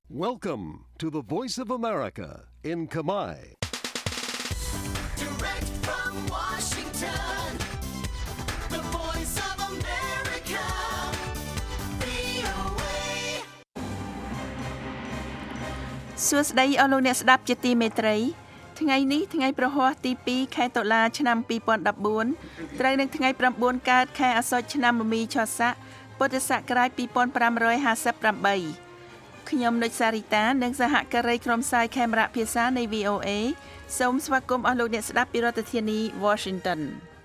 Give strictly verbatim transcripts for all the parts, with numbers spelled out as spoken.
Welcome to the Voice of America in Khmer. Direct from Washington, the Voice of America, វី អូ เอ សួស្តីអស់លោកអ្នកស្ដាប់ជាទីមេត្រីថ្ងៃនេះថ្ងៃប្រហ័សទីពីរខែតុលាឆ្នាំពីរពាន់ដប់បួនត្រូវនឹងថ្ងៃប្រាំបួនកើតខែអាសត់ឆ្នាំមមីឆស័កពុទ្ធសករាជពីរពាន់ប្រាំរយហាសិបប្រាំបីខ្ញុំនុចសារីតានិងសហការីក្រុមផ្សាយខេមរៈភាសានៃ វី អូ เอ សូមស្វាគមន៍អស់លោកអ្នកស្ដាប់ពីរដ្ឋធានី Washington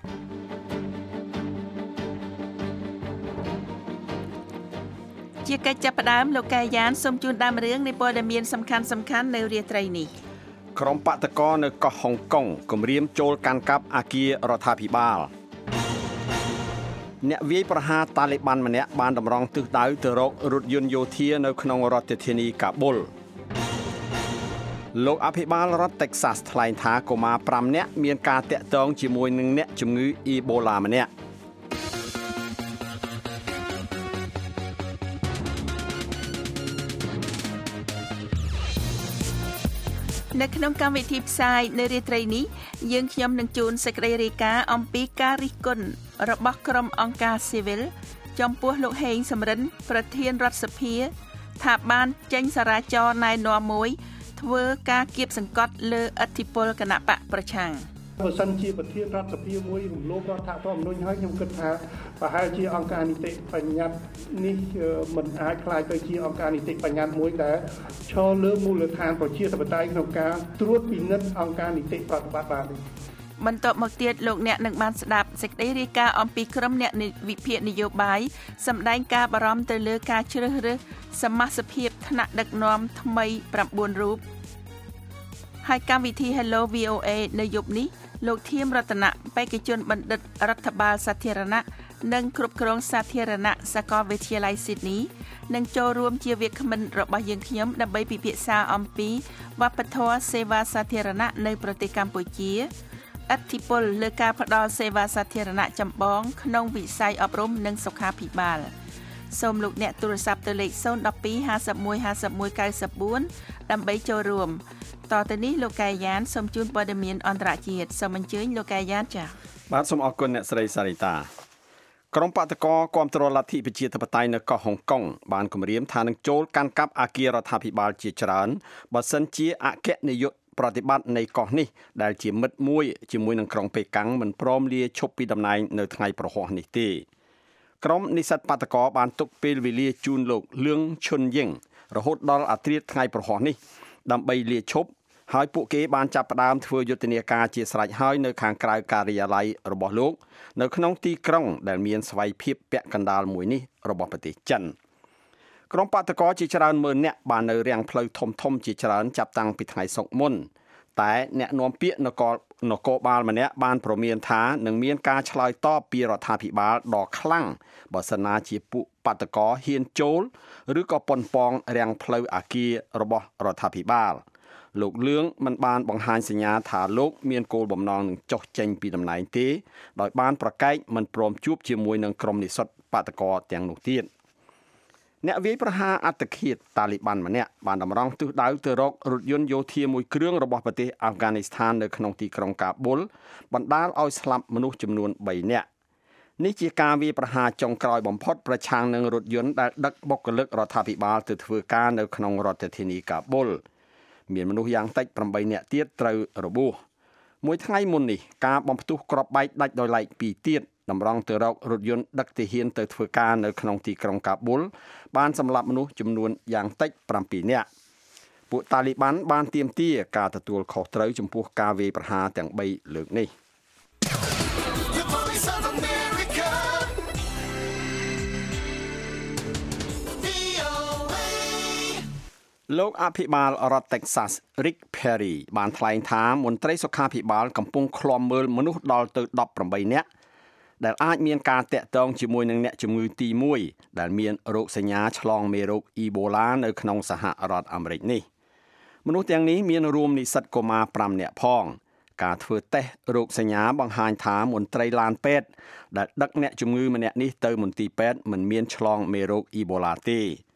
ជាកិច្ចចាប់ផ្ដើមលោកកាយយ៉ានសូមជូនដើមរឿងនៃព័ត៌មានសំខាន់សំខាន់នៅរាត្រីនេះក្រុមបដកនៅកោះហុងកុងគម្រាមចូលកាន់កាប់អគាររដ្ឋាភិបាលអ្នកវាយប្រហារតាលីបានម្នាក់បានតម្រង់ទិសដៅទៅរករថយន្តយោធានៅក្នុងរដ្ឋធានីកាប៊ុលលោកអភិបាលរដ្ឋ Texas ថ្លែងថាកុមារប្រាំនាក់មានការតាក់ទងជាមួយនឹងអ្នកជំងឺអ៊ីបូឡាម្នាក់នៅក្នុងកម្មវិធីផ្សាយនៅរាត្រីនេះយើងខ្ញុំនឹងជូនសេចក្តីរាយការណ៍អំពីការរិះគន់របស់ក្រុមអង្គការស៊ីវិលចំពោះលោកហេងសំរិនប្រធានរដ្ឋសភាថាបានចេញសារាចរណ៍ណែនាំមួយធ្វើការគៀបសង្កត់លើឥទ្ធិពលគណបកប្រឆាំងបើសិនជាប្រធានរដ្ឋសភាមួយរំលោភរដ្ឋធម្មនុញ្ញហើយខ្ញុំគិតថាប្រហែលជាអង្គការនីតិបញ្ញត្តិនេះមិនអាចខ្លាយទៅជាអង្គការនីតិបញ្ញត្តិមួយដែលឈរលើមូលដ្ឋានប្រជាធិបតេយ្យក្នុងការត្រួតពិនិត្យអង្គការនីតិប្រតិបត្តិបានបន្ទាប់មកទៀតលោកអ្នកនឹងបានស្ដាប់សេចក្តីរាយការណ៍អំពីក្រុមអ្នកវិភាគនយោបាយសម្ដែងការបារម្ភទៅលើការជ្រើសរើសសមាជិកភាពថ្នាក់ដឹកនាំថ្មីប្រាំបួនរូបហើយកម្មវិធី Hello វី អូ เอ នៅយប់នេះលោកធៀមរតនៈបេក្ខជនបណ្ឌិតរដ្ឋបាលសាធារណៈនិងគ្រប់គ្រងសាធារណៈសាកលវិទ្យាល័យ Sydney នឹងចូលរួមជាវាគ្មិនរបស់យើងខ្ញុំដើម្បីពិភាក្សាអំពីវប្បធម៌សេវាសាធារណៈនៅប្រទេសកម្ពុជាឥទ្ធិពលលើការផ្តល់សេវាសាធារណៈចម្បងក្នុងវិស័យអប់រំនិងសុខាភិបាលសូមលោកអ្នកទូរស័ព្ទទៅលេខศูนย์ หนึ่ง สอง ห้า หนึ่ง หนึ่ง ห้า หนึ่ง เก้า สี่ដើម្បីចូលរួមតទៅនេះលោកកាយយ៉ានសូមជូនព័ត៌មានអន្តរជាតិសូមអញ្ជើញលោកកាយយ៉ានចា៎បាទសូមអរគុណអ្នកស្រីសារីតាក្រុមបដកគាំទ្រលទ្ធិប្រជាធិបតេយ្យនៅកោះហុងកុងបានគម្រាមថានឹងចូលកាន់កាប់អគាររដ្ឋាភិបាលជាច្រើនបើសិនជាអគ្គនាយកប្រតិបត្តិនៃកោះនេះដែលជាមិត្តមួយជាមួយនឹងក្រុងប៉េកាំងមិនព្រមលាឈប់ពីតំណែងនៅថ្ងៃប្រហ័សនេះទេក្រុមនិស្សិតបដកបានទុកពេលវេលាជូនលោកលឿងឈុនយិងរហូតដល់អាធ្រាត្រថ្ងៃប្រហ័សនេះដើម្បីលាឈប់ហើយពួកគេបានចាប់ផ្ដើមធ្វើយុទ្ធនាការជាស្រេចហើយនៅខាងក្រៅការិយាល័យរបស់លោកនៅក្នុងទីក្រុងដែលមានស្វ័យភាពពាក់កណ្ដាលមួយនេះរបស់ប្រទេសចិនក្រុមបដកជាច្រើនម៉ឺននាក់បាននៅរាំងផ្លូវធំធំជាច្រើនចាប់តាំងពីថ្ងៃសុក្រមុនតែអ្នកនាំពាក្យនគរនគរបាលម្នាក់បានព្រមានថានឹងមានការឆ្លើយតបពីរដ្ឋាភិបាលដ៏ខ្លាំងបើសិនណាជាពួកបដកហ៊ានចូលឬក៏ប៉ុនប៉ងរាំងផ្លូវអាគាររបស់រដ្ឋាភិបាលលោកលឿងមិនបានបង្ហាញសញ្ញាថាលោកមានគោលបំណងនឹងចុះចេញពីតំណែងទេដោយបានប្រកែកមិនព្រមជួបជាមួយនឹងក្រុមនិស្សិតបដកទាំងនោះទៀតអ្នកវាយប្រហារអត្តឃាតតាលីបានម្នាក់បានតម្រង់ទិសដៅទៅរករថយន្តយោធាមួយគ្រឿងរបស់ប្រទេសអាហ្វហ្គានីស្ថាននៅក្នុងទីក្រុងកាប៊ុលបណ្ដាលឲ្យស្លាប់មនុស្សចំនួនបីនាក់នេះជាការវាយប្រហារចុងក្រោយបំផុតប្រឆាំងនឹងរថយន្តដែលដឹកបុគ្គលិករដ្ឋាភិបាលទៅធ្វើការនៅក្នុងរដ្ឋធានីកាប៊ុលមានមនុស្សយ៉ាងតិចប្រាំបីនាក់ទៀតត្រូវរបួសមួយថ្ងៃមុននេះការបំផ្ទុះគ្រាប់បែកដាច់ដោយឡែកពីរទៀតតម្រង់ទៅរករថយន្តដឹកទាហានទៅធ្វើការនៅក្នុងទីក្រុងកាប៊ុលបានសម្លាប់មនុស្សចំនួនយ៉ាងតិចប្រាំពីរនាក់ពួកតាលីបានបានទាមទារការទទួលខុសត្រូវចំពោះការវាយប្រហារទាំងបីលើកនេះលោកអភិបាលរដ្ឋ Texas Rick Perry បានថ្លែងថាមន្ត្រីសុខាភិបាលកំពុងឃ្លាំមើលមនុស្សដល់ទៅដប់ប្រាំបីនាក់ដែលអាចមានការតាក់ទងជាមួយនឹងអ្នកជំងឺទីមួយដែលមានរោគសញ្ញាឆ្លងមេរោគអ៊ីបូឡានៅក្នុងសហរដ្ឋអាមេរិកនេះមនុស្សទាំងនេះមានរួមនិស្សិតកុមារប្រាំនាក់ផងការធ្វើតេស្តរោគសញ្ញាបង្ហាញថាមន្ត្រីឡានពេទ្យដែលដឹកអ្នកជំងឺម្នាក់នេះទៅមន្ទីរពេទ្យមិនមានឆ្លងមេរោគអ៊ីបូឡាទេ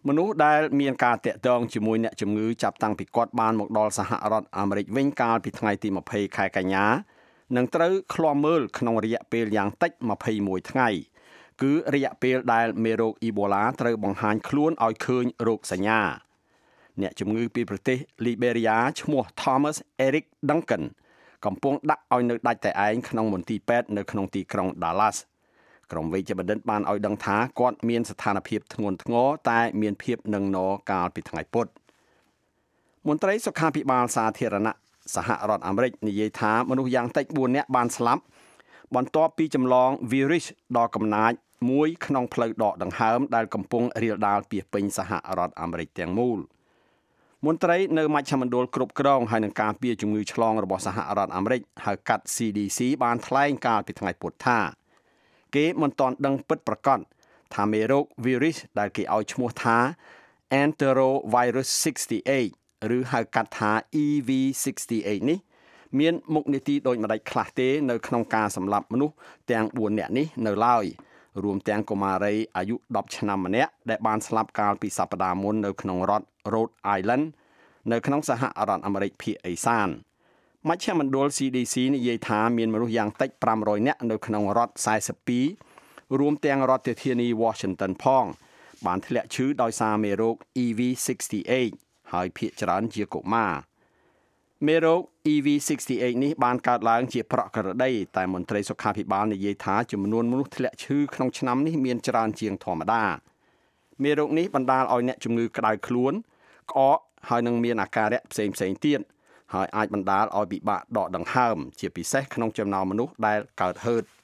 មនុស្សដែលមានការតាក់ទងជាមួយអ្នកជំងឺចាប់តាំងពីគាត់បានមកដល់សហរដ្ឋអាមេរិកវិញកាលពីថ្ងៃទីยี่สิบខែកញ្ញានឹងត្រូវឃ្លាំមើលក្នុងរយៈពេលយ៉ាងតិចยี่สิบเอ็ดថ្ងៃគឺរយៈពេលដែលមេរោគអ៊ីបូឡាត្រូវបង្ហាញខ្លួនឲ្យឃើញរោគសញ្ញាអ្នកជំងឺពីប្រទេសលីបេរីយ៉ាឈ្មោះ Thomas Eric Duncan កំពុងដាក់ឲ្យនៅដាច់តែឯងក្នុងមន្ទីរពេទ្យនៅក្នុងទីក្រុង Dallas ក្រុមវេជ្ជបណ្ឌិតបានឲ្យដឹងថាគាត់មានស្ថានភាពធ្ងន់ធ្ងរតែមានភាពនឹងនរកាលពីថ្ងៃពុធមន្ត្រីសុខាភិបាលសាធារណៈសហរដ្ឋអាមេរិកនិយាយថាមនុស្សយ៉ាងតិចbốnនាក់បានស្លាប់បន្ទាប់ពីចម្លងវីរុសដ៏កំណាចមួយក្នុងផ្លូវដកដង្ហើមដែលកំពុងរាលដាលពាសពេញសហរដ្ឋអាមេរិកទាំងមូលមន្ត្រីនៅមជ្ឈមណ្ឌលគ្រប់គ្រងហើយនឹងការពារជំងឺឆ្លងរបស់សហរដ្ឋអាមេរិកហៅកាត់ C D C បានថ្លែងកាលពីថ្ងៃពុធថាគេមិនទាន់ដឹងពិតប្រាកដថាមេរោគវីរុសដែលគេឲ្យឈ្មោះថា Enterovirus sixty-eight ឬហៅកាត់ថា E V sixty-eight នេះមានមុខនីតិដូចម្ដេចខ្លះទេនៅក្នុងការសម្លាប់មនុស្សទាំងbốnនាក់នេះនៅឡើយរួមទាំងកុមារីអាយុtenឆ្នាំម្នាក់ដែលបានស្លាប់កាលពីសប្តាហ៍មុននៅក្នុងរដ្ឋ Rhode Island នៅក្នុងសហរដ្ឋអាមេរិកភាគឦសានមជ្ឈមណ្ឌល C D C និយាយថាមានមនុស្សយ៉ាងតិចfive hundredនាក់នៅក្នុងរដ្ឋforty-twoរួមទាំងរដ្ឋធានី Washington ផងបានធ្លាក់ឈឺដោយសារមេរោគ E V sixty-eight ហើយភាគច្រើនជាកុមារមេរោគ E V sixty-eight នេះបានកើតឡើងជាប្រក្រតីតែមន្ត្រីសុខាភិបាលនិយាយថាចំនួនមនុស្សធ្លាក់ឈឺក្នុងឆ្នាំនេះមានច្រើនជាងធម្មតាមេរោគនេះបណ្ដាលឲ្យអ្នកជំងឺក្តៅខ្លួនក្អកហើយនឹងមានអាការៈផ្សេងៗទៀតហើយអាចបណ្ដាលឲ្យពិបាកដកដង្ហើមជាពិសេសក្នុងចំណោមមនុស្សដែលកើតហឺត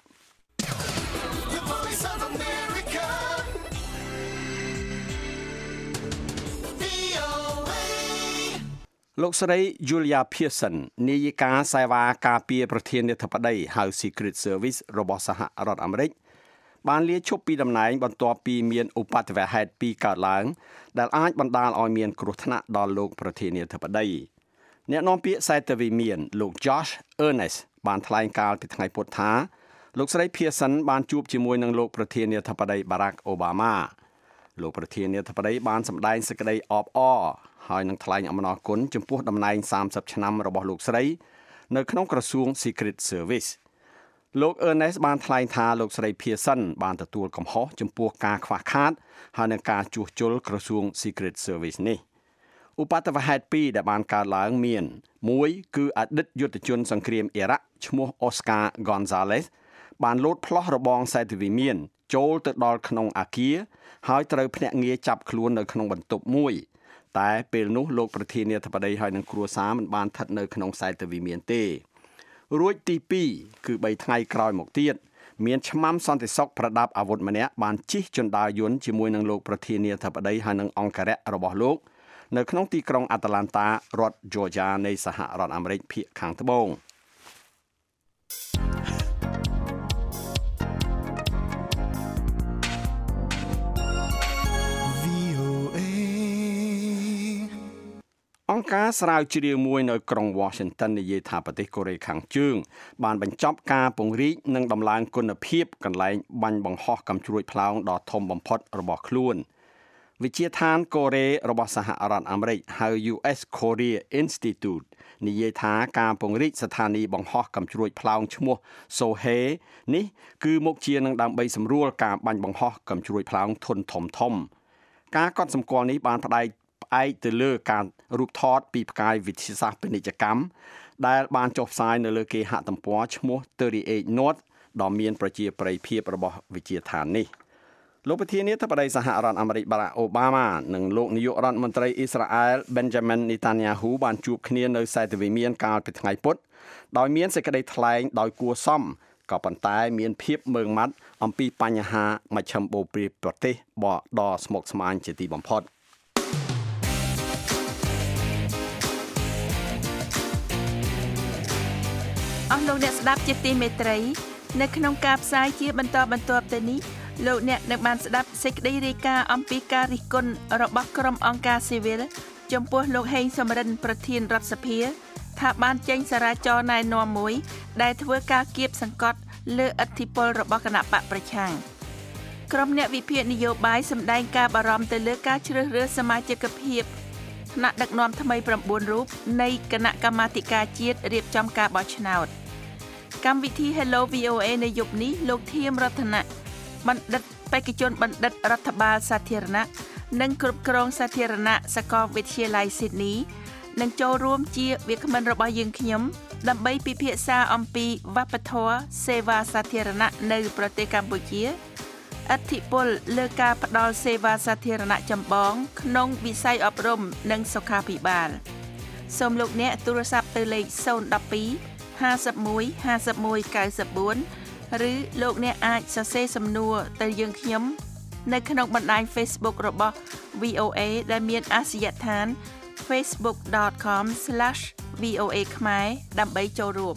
លោកស្រី Julia Pearson នាយិកាសេវាការពារប្រធានាធិបតីហៅ Secret Service របស់សហរដ្ឋអាមេរិកបានលាឈប់ពីតំណែងបន្ទាប់ពីមានឧបទ្ទវហេតុពីរកើតឡើងដែលអាចបណ្ដាលឲ្យមានគ្រោះថ្នាក់ដល់លោកប្រធានាធិបតីអ្នកនាំពាក្យសេតវិមានលោក Josh Earnest បានថ្លែងកាលពីថ្ងៃពុធថាលោកស្រី Pearson បានជួបជាមួយនឹងលោកប្រធានាធិបតី Barack Obama លោកប្រធានាធិបតីបានសម្ដែងសេចក្តីអបអរហើយនឹងថ្លែងអំណរគុណចំពោះតំណែងthirtyឆ្នាំរបស់លោកស្រីនៅក្នុងក្រសួង Secret Service លោក Ernest បានថ្លែងថាលោកស្រី Pearson បានទទួលកំហុសចំពោះការខ្វះខាតហើយនឹងការជួសជុលក្រសួង Secret Service នេះឧបទ្ទវហេតុពីរដែលបានកើតឡើងមានមួយគឺអតីតយុទ្ធជនសង្គ្រាមអ៊ីរ៉ាក់ឈ្មោះ Oscar Gonzalez បានលោតផ្លោះរបងសេតវិមានចូលទៅដល់ក្នុងអគារហើយត្រូវភ្នាក់ងារចាប់ខ្លួននៅក្នុងបន្ទប់មួយតែពេលនោះលោកប្រធានាធិបតីហើយនឹងគ្រួសារមិនបានស្ថិតនៅក្នុងខ្សែទវិមានទេរួចទីពីរគឺបីថ្ងៃក្រោយមកទៀតមានឆ្មាំសន្តិសុខប្រដាប់អាវុធម្នាក់បានជិះជណ្ដើរយន្តជាមួយនឹងលោកប្រធានាធិបតីហើយនឹងអង្គរៈរបស់លោកនៅក្នុងទីក្រុង Atlanta រដ្ឋ Georgia នៃសហរដ្ឋអាមេរិកភាគខាងត្បូងអង្គការស្រាវជ្រាវមួយនៅក្រុង Washington និយាយថាប្រទេសកូរ៉េខាងជើងបានបញ្ចប់ការពង្រីកនិងដំឡើងគុណភាពកន្លែងបាញ់បង្ហោះកាំជ្រួចផ្លោងដ៏ធំបំផុតរបស់ខ្លួនវិទ្យាដ្ឋានកូរ៉េរបស់សហរដ្ឋអាមេរិកហៅ U S Korea Institute និយាយថាការពង្រីកស្ថានីយ៍បង្ហោះកាំជ្រួចផ្លោងឈ្មោះ Sohae នេះគឺមុខជានឹងដើម្បីសម្រួលការបាញ់បង្ហោះកាំជ្រួចផ្លោងធុនធំធំការកត់សម្គាល់នេះបានផ្ដាច់ផ្អែកទៅលើការរូបថតពីផ្កាយវិទ្យាសាស្ត្រពាណិជ្ជកម្មដែលបានចុះផ្សាយនៅលើគេហទំព័រឈ្មោះthirty-eight North ដ៏មានប្រជាប្រិយភាពរបស់វិទ្យាដ្ឋាននេះលោកប្រធានាធិបតីសហរដ្ឋអាមេរិក Barack Obama និងលោកនាយករដ្ឋមន្ត្រីអ៊ីស្រាអែល Benjamin Netanyahu បានជួបគ្នានៅសេតវិមានកាលពីថ្ងៃពុធដោយមានសេចក្តីថ្លែងដោយគួរសមក៏ប៉ុន្តែមានភាពមើងម៉ាត់អំពីបញ្ហាមជ្ឈមបូព៌ាប្រទេសដ៏ស្មុគស្មាញជាទីបំផុតអស់លោកអ្នកស្ដាប់ជាទីមេត្រីនៅក្នុងការផ្សាយជាបន្តបន្ទាប់ទៅនេះលោកអ្នកនឹងបានស្ដាប់សេចក្តីរាយការណ៍អំពីការរិះគន់របស់ក្រុមអង្គការស៊ីវិលចំពោះលោកហេងសំរិនប្រធានរដ្ឋសភាថាបានចេញសារចរណ៍ណែនាំមួយដែលធ្វើការគៀបសង្កត់លើឥទ្ធិពលរបស់គណៈបកប្រឆាំងក្រុមអ្នកវិភាគនយោបាយសម្ដែងការបារម្ភទៅលើការជ្រើសរើសសមាជិកភាពថ្នាក់ដឹកនាំថ្មី9រូបនៃគណៈកម្មាធិការជាតិរៀបចំការបោះឆ្នោតកម្មវិធី Hello វី អូ เอ នៅយប់នេះលោកធៀមរតនៈបណ្ឌិតបេក្ខជនបណ្ឌិតរដ្ឋបាលសាធារណៈនិងគ្រប់គ្រងសាធារណៈសាកលវិទ្យាល័យ Sydney នឹងចូលរួមជាវាគ្មិនរបស់យើងខ្ញុំដើម្បីពិភាក្សាអំពីវប្បធម៌សេវាសាធារណៈនៅប្រទេសកម្ពុជាឥទ្ធិពលលើការផ្ដល់សេវាសាធារណៈចម្បងក្នុងវិស័យអប់រំនិងសុខាភិបាលសូមលោកអ្នកទូរស័ព្ទទៅលេខศูนย์ หนึ่ง สอง ห้า หนึ่ง ห้า หนึ่ง เก้า สี่ ឬលោកអ្នកអាចសរសេរសំណួរទៅយើងខ្ញុំនៅក្នុងបណ្ដាញ Facebook របស់ វី អូ เอ ដែលមានអាសយដ្ឋាន facebook dot com slash v o a ខ្មែរដើម្បីចូលរួម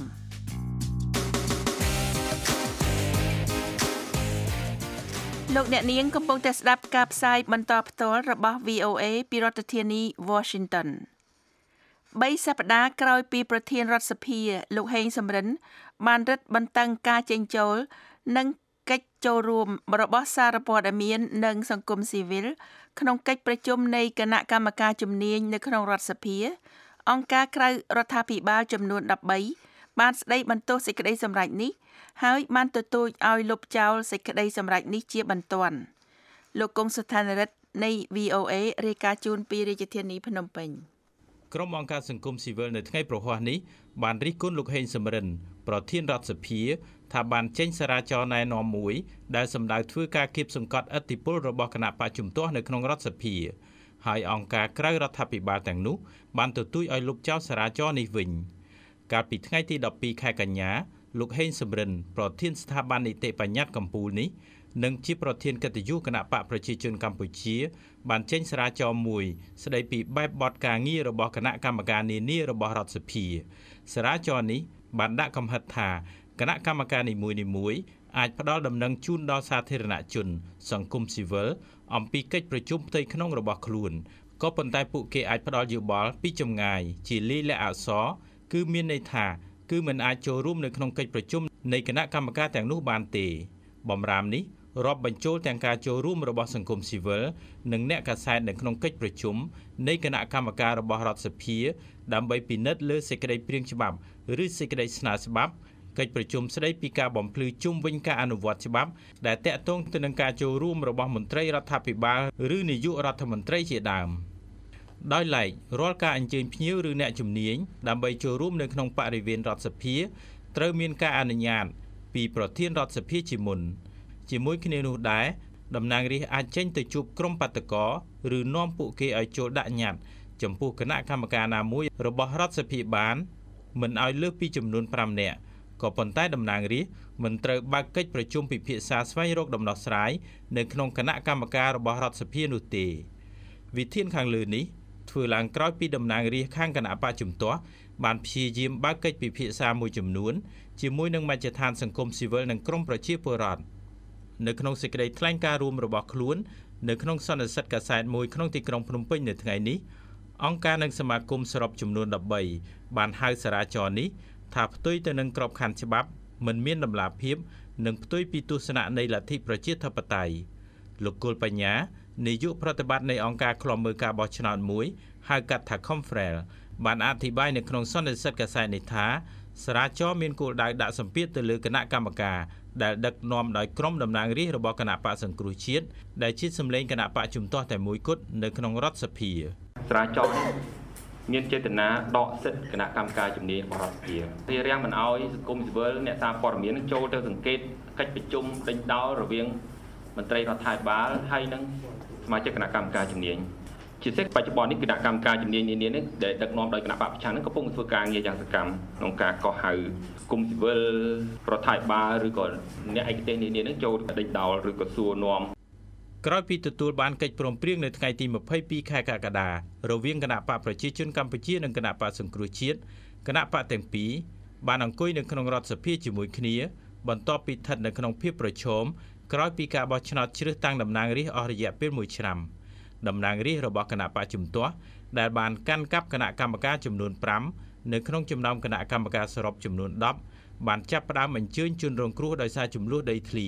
លោកអ្នកនាងកំពុងតែស្ដាប់ការផ្សាយបន្តផ្ទាល់របស់ វី អូ เอ ពីរដ្ឋធានី Washington បីសប្តាហ៍ក្រោយពីប្រធានរដ្ឋសភាលោកហេងសំរិនបានរឹតបន្តឹងការចេញចូលនិងកិច្ចចូលរួមរបស់សារព័ត៌មាននិងសង្គមស៊ីវិលក្នុងកិច្ចប្រជុំនៃគណៈកម្មការជំនាញនៅក្នុងរដ្ឋសភាអង្គការក្រៅរដ្ឋាភិបាលចំនួនដប់បីបានស្ដីបន្ទោសសេចក្តីសម្រេចនេះហើយបានទទូចឲ្យលុបចោលសេចក្តីសម្រេចនេះជាបន្ទាន់លោកកុងសុថានរិទ្ធនៃ វី អូ เอ រាយការណ៍ជូនពីរាជធានីភ្នំពេញក្រុមអង្គការសង្គមស៊ីវិលនៅថ្ងៃប្រហ័សនេះបានរិះគន់លោកហេងសំរិនប្រធានរដ្ឋសភាថាបានចេញសារចរណ៍ណែនាំមួយដែលសម្ដៅធ្វើការគៀបសង្កត់ឥទ្ធិពលរបស់គណៈបច្ចុប្បន្ននៅក្នុងរដ្ឋសភាហើយអង្គការក្រៅរដ្ឋាភិបាលទាំងនោះបានទទូចឲ្យលុបចោលសារចរណ៍នេះវិញកាលពីថ្ងៃទីដប់ពីរខែកញ្ញាលោកហេងសំរិនប្រធានស្ថាប័ននីតិបញ្ញត្តិកម្ពុជានេះនិងជាប្រធានកិត្តិយសគណៈបកប្រជាជនកម្ពុជាបានចេញសារចរណ៍មួយស្ដីពីបែបបទការងាររបស់គណៈកម្មការនានារបស់រដ្ឋសភាសារចរណ៍នេះបានដាក់កំហិតថាគណៈកម្មការនីមួយៗអាចផ្ដល់ដំណឹងជូនដល់សាធារណជនសង្គមស៊ីវិលអំពីកិច្ចប្រជុំផ្ទៃក្នុងរបស់ខ្លួនក៏ប៉ុន្តែពួកគេអាចផ្ដល់យោបល់ពីចម្ងាយជាលាយលក្ខណ៍អក្សរគឺមានន័យថាគឺមិនអាចចូលរួមនៅក្នុងកិច្ចប្រជុំនៃគណៈកម្មការទាំងនោះបានទេបំរាមនេះរាប់បញ្ចូលទាំងការចូលរួមរបស់សង្គមស៊ីវិលនិងអ្នកកាសែតនៅក្នុងកិច្ចប្រជុំនៃគណៈកម្មការរបស់រដ្ឋសភាដើម្បីពិនិត្យលើសេចក្តីព្រាងច្បាប់ឬសេចក្តីស្នើច្បាប់កិច្ចប្រជុំស្តីពីការបំភ្លឺជុំវិញការអនុវត្តច្បាប់ដែលតាក់ទងទៅនឹងការចូលរួមរបស់មន្ត្រីរដ្ឋាភិបាលឬនាយករដ្ឋមន្ត្រីជាដើមដោយឡែករាល់ការអញ្ជើញភ្ញៀវឬអ្នកជំនាញដើម្បីចូលរួមនៅក្នុងបរិវេណរដ្ឋសភាត្រូវមានការអនុញ្ញាតពីប្រធានរដ្ឋសភាជាមុនជាមួយគ្នានោះដែរតំណាងរាស្ត្រអាចចេញទៅជួបក្រុមបាតកោឬនាំពួកគេឲ្យចូលដាក់ញត្តិចំពោះគណៈកម្មការណាមួយរបស់រដ្ឋសភាបានមិនឲ្យលើសពីចំនួនប្រាំនាក់ក៏ប៉ុន្តែតំណាងរាស្ត្រមិនត្រូវបើកកិច្ចប្រជុំពិភាក្សាស្វែងរកដំណោះស្រាយនៅក្នុងគណៈកម្មការរបស់រដ្ឋសភានោះទេវិធានខាងលើនេះធ្វើឡើងក្រោយពីតំណាងរាស្ត្រខាងគណៈបច្ចុប្បន្នបានព្យាយាមបើកកិច្ចពិភាក្សាមួយចំនួនជាមួយនឹងមជ្ឈដ្ឋានសង្គមស៊ីវិលនិងក្រមប្រជាពលរដ្ឋនៅក្នុងសេចក្តីថ្លែងការណ៍រួមរបស់ខ្លួននៅក្នុងសន្និសីទកាសែតមួយក្នុងទីក្រុងភ្នំពេញនៅថ្ងៃនេះអង្គការនិងសមាគមសរុបចំនួនដប់បីបានហៅសារចរណ៍នេះថាផ្ទុយទៅនឹងក្របខ័ណ្ឌច្បាប់មិនមានតម្លាភាពនិងផ្ទុយពីទស្សនៈនៃលទ្ធិប្រជាធិបតេយ្យលោកគុលបញ្ញានាយកប្រតិបត្តិនៃអង្គការឃ្លាំមើលការបោះឆ្នោតមួយហៅកាត់ថា Confrel បានអធិប្បាយនៅក្នុងសន្និសីទកាសែតនេះថាសារចរណ៍មានគោលដៅដាក់សម្ពាធទៅលើគណៈកម្មការដែលដឹកនាំដោយក្រុមតំណាងរាស្ត្ររបស់គណៈបកសង្គ្រោះជាតិដែលជាសម្លេងគណៈបកជំទាស់តែមួយគត់នៅក្នុងរដ្ឋសភាសារចរណ៍មានចេតនាដកសិទ្ធិគណៈកម្មការជំនាញរបស់រដ្ឋសភារារាំងមិនអោយសង្គមស៊ីវិលអ្នកសារព័ត៌មានចូលទៅសង្កេតកិច្ចប្រជុំដេញដោលរវាងមន្ត្រីរដ្ឋាភិបាលហើយនិងសមាជិកគណៈកម្មការជំនាញជាពិសេសបច្ចុប្បន្ននេះគណៈកម្មការជំនាញនានានេះដែលដឹកនាំដោយគណៈបកប្រឆាំងនឹងកំពុងធ្វើការងារយ៉ាងសកម្មក្នុងការកោះហៅគុំស៊ីវិលរដ្ឋាភិបាលឬក៏អ្នកឯកទេសនានានឹងចូលដេញដោលឬក៏សួរនាំក្រោយពីទទួលបានកិច្ចព្រមព្រៀងនៅថ្ងៃទីម្ភៃពីរខែកក្កដារវាងគណៈបកប្រជាជនកម្ពុជានិងគណៈបកសង្គ្រោះជាតិគណៈបកទាំងពីរបានអង្គុយនៅក្នុងរដ្ឋសភាជាមួយគ្នាបន្ទាប់ពីស្ថិតនៅក្នុងភាពប្រឈមក្រោយពីការបោះឆ្នោតជ្រើសតាំងតំណាងរាស្ត្រអស់រយៈពេលមួយឆ្នាំតំណាងរាស្ត្ររបស់គណៈបកជំទាស់ដែលបានកាន់កាប់គណៈកម្មការចំនួនប្រាំនៅក្នុងចំណោមគណៈកម្មការសរុបចំនួនដប់បានចាប់ផ្ដើមអញ្ជើញជនរងគ្រោះដោយសារចំនួនដីធ្លី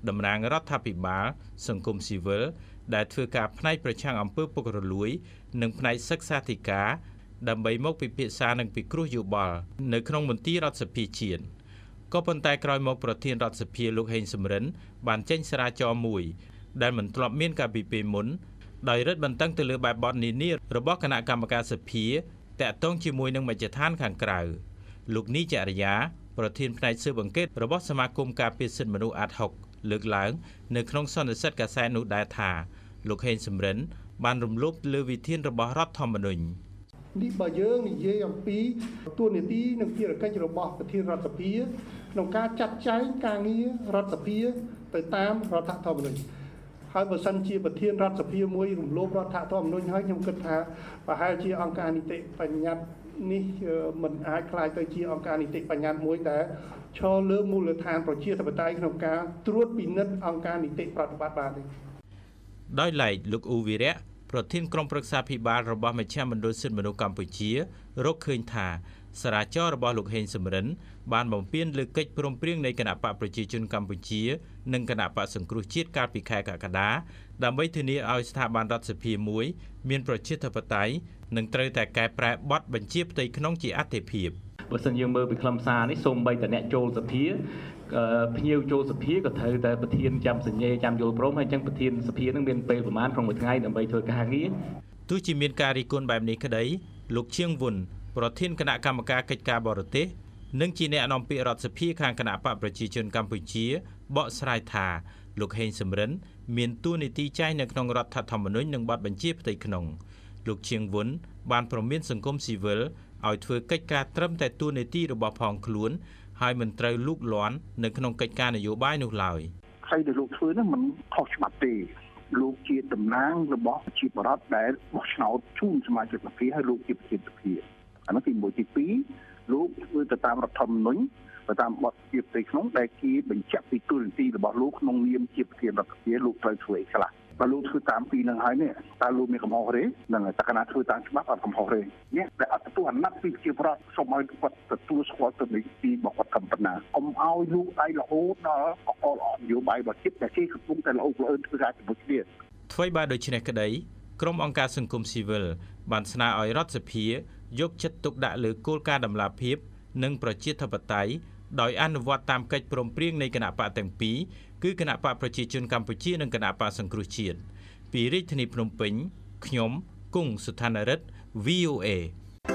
តំណាងរដ្ឋាភិបាលសង្គមស៊ីវិលដែលធ្វើការផ្នែកប្រឆាំងអំពើពុករលួយនិងផ្នែកសិក្សាធិការដើម្បីមកពិភាក្សានិងពិគ្រោះយោបល់នៅក្នុងមន្ទីររដ្ឋសភាជាតិក៏ប៉ុន្តែក្រោយមកប្រធានរដ្ឋសភាលោកហេងសំរិនបានចេញសារាចរណ៍មួយដែលមិនធ្លាប់មានកាលពីពេលមុនដោយរឹតបន្តឹងទៅលើបែបបទនានារបស់គណៈកម្មការសភាតាក់ទងជាមួយនឹងមជ្ឈដ្ឋានខាងក្រៅលោកនីចរិយាប្រធានផ្នែកស៊ើបអង្កេតរបស់សមាគមការពារសិទ្ធិមនុស្សអាតហុកលើកឡើងនៅក្នុងសន្និសីទកាសែតនោះដែរថាលោកហេងសំរិនបានរំលោភលើវិធានរបស់រដ្ឋធម្មនុញ្ញនេះបើយើងនិយាយអំពីទួលនីតិនិងភារកិច្ចរបស់ប្រធានរដ្ឋសភាក្នុងការចាត់ចែងការងាររដ្ឋសភាទៅតាមរដ្ឋធម្មនុញ្ញហើយបើសិនជាប្រធានរដ្ឋសភាមួយរំលោភរដ្ឋធម្មនុញ្ញហើយខ្ញុំគិតថាប្រហែលជាអង្គការនីតិបញ្ញត្តិនេះមិនអាចក្លាយទៅជាអង្គការនីតិបញ្ញត្តិមួយដែលឈរលើមូលដ្ឋានប្រជាធិបតេយ្យក្នុងការត្រួតពិនិត្យអង្គការនីតិប្រតិបត្តិបានទេដោយឡែកលោកអ៊ូវីរៈប្រធានក្រុមប្រឹក្សាភិបាលរបស់មជ្ឈមណ្ឌលសិទ្ធិមនុស្សកម្ពុជារកឃើញថាសារាចរណ៍របស់លោកហេងសំរិនបានបំពានលើកិច្ចព្រមព្រៀងនៃគណៈបកប្រជាជនកម្ពុជានិងគណៈបកសង្គ្រោះជាតិកាលពីខែកក្កដាដើម្បីធានាឲ្យស្ថាប័នរដ្ឋសភាមួយមានប្រជាធិបតេយ្យនិងត្រូវតែកែប្រែបទបញ្ជាផ្ទៃក្នុងជាអត្ថិភាពបើសិនយើងមើលពីខ្លឹមសារនេះសូម្បីតែអ្នកចូលសភាភ្ញៀវចូលសភាក៏ត្រូវតែប្រធានចាំសញ្ញេចាំយល់ព្រមហើយអញ្ចឹងប្រធានសភានឹងមានពេលប្រមាណក្នុងមួយថ្ងៃដើម្បីធ្វើការងារទោះជាមានការរិះគន់បែបនេះក្តីលោកឈៀងវុនប្រធានគណៈកម្មការកិច្ចការបរទេសនិងជាអ្នកនាំពាក្យរដ្ឋសភាខាងគណៈបកប្រជាជនកម្ពុជាបកស្រាយថាលោកហេងសំរិនមានតួនាទីចែងនៅក្នុងរដ្ឋធម្មនុញ្ញនិងបទបញ្ជាផ្ទៃក្នុងលោកឈៀងវុនបានប្រមានសង្គមស៊ីវិលឲ្យធ្វើកិច្ចការត្រឹមតែតួនាទីរបស់ផងខ្លួនហើយមិនត្រូវលូកលាន់នៅក្នុងកិច្ចការនយោបាយនោះឡើយហើយដែលលោកធ្វើនោះមិនខុសច្បាប់ទេលោកជាតំណាងរបស់ប្រជាពលរដ្ឋដែលបោះឆ្នោតជូនសមាជិកសភាហើយលោកជាប្រធានសភាអានោះទីមួយទីពីរលោកធ្វើទៅតាមរដ្ឋធម្មនុញ្ញទៅតាមបទជាផ្ទៃក្នុងដែលគេបញ្ជាក់ពីតួនាទីរបស់លោកក្នុងនាមជាប្រធានរដ្ឋសភាលោកត្រូវធ្វើអីខ្លះបើលោកធ្វើតាមពីនឹងហើយនេះតើលោកមានកំហុសទេនឹងតែកណាធ្វើតាមច្បាប់អត់កំហុសទេនេះតែអត់ទទួលអាណត្តិពីប្រជាពលរដ្ឋសូមឲ្យគាត់ទទួលស្គាល់ទៅពីរបស់គាត់កំប៉ុណ្ណាកុំឲ្យលោកដៃរហូតដល់អកលអនយោបាយរបស់ជាតិតែគេកំពុងតែល្អល្អឿនធ្វើការជាមួយគ្នាអ្វីបើដូច្នេះក្តីក្រុមអង្គការសង្គមស៊ីវិលបានស្នើឲ្យរដ្ឋសភាយកចិត្តទុកដាក់លើគោលការណ៍តម្លាភាពនិងប្រជាធិបតេយ្យដោយអនុវត្តតាមកិច្ចព្រមព្រៀងនៃគណៈបកទាំងពីរគឺគណៈបកប្រជាជនកម្ពុជានិងគណៈបកសង្គ្រោះជាតិពីរាជធានីភ្នំពេញខ្ញុំគង់សុថានរិទ្ធ វី អូ អេ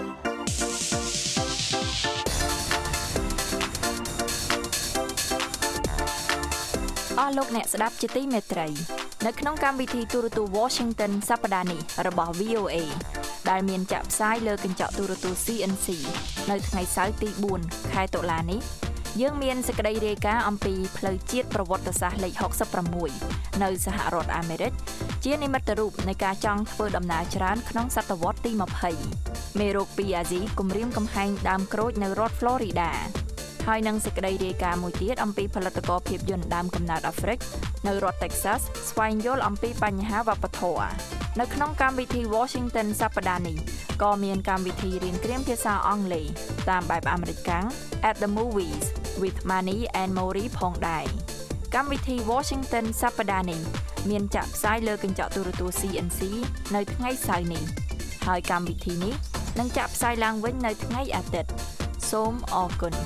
អស់លោកអ្នកស្ដាប់ជាទីមេត្រីនៅក្នុងកម្មវិធីទូរទស្សន៍ Washington សប្តាហ៍នេះរបស់ វី អូ អេ ដែលមានចាក់ផ្សាយលើកញ្ចក់ទូរទស្សន៍ ស៊ី អិន ស៊ី នៅថ្ងៃសៅរ៍ទីបួនខែតុលានេះយើងមានសេចក្តីរាយការណ៍អំពីផ្លូវជាតិប្រវត្តិសាស្ត្រលេខហុកសិបប្រាំមួយនៅសហរដ្ឋអាមេរិកជានិមិត្តរូបនៃការចង់ធ្វើដំណើរច្រើនក្នុងសតវត្សទីម្ភៃមេរោគពីអាស៊ីគំរាមកំហែងដើមក្រូចនៅរដ្ឋ Florida ហើយនឹងសេចក្តីរាយការណ៍មួយទៀតអំពីផលិតករភាពយន្តដើមកំណើតអាហ្វ្រិកនៅរដ្ឋ Texas ស្វែងយល់អំពីបញ្ហាវប្បធម៌នៅក្នុងកម្មវិធី Washington សប្តាហ៍នេះក៏មានកម្មវិធីរៀនគ្រាមភាសាអង់គ្លេសតាមបែបអាមេរិកកាំង At the Movies with Manny and Mori ផងដែរកម្មវិធី Washington សប្តាហ៍នេះមានចាក់ផ្សាយលើកញ្ចក់ទូរទស្សន៍ ស៊ី អិន ស៊ី នៅថ្ងៃសៅរ៍នេះហើយកម្មវិធីនេះនឹងចាក់ផ្សាយឡើងវិញនៅថ្ងៃអាទិត្យសូមអរគុណ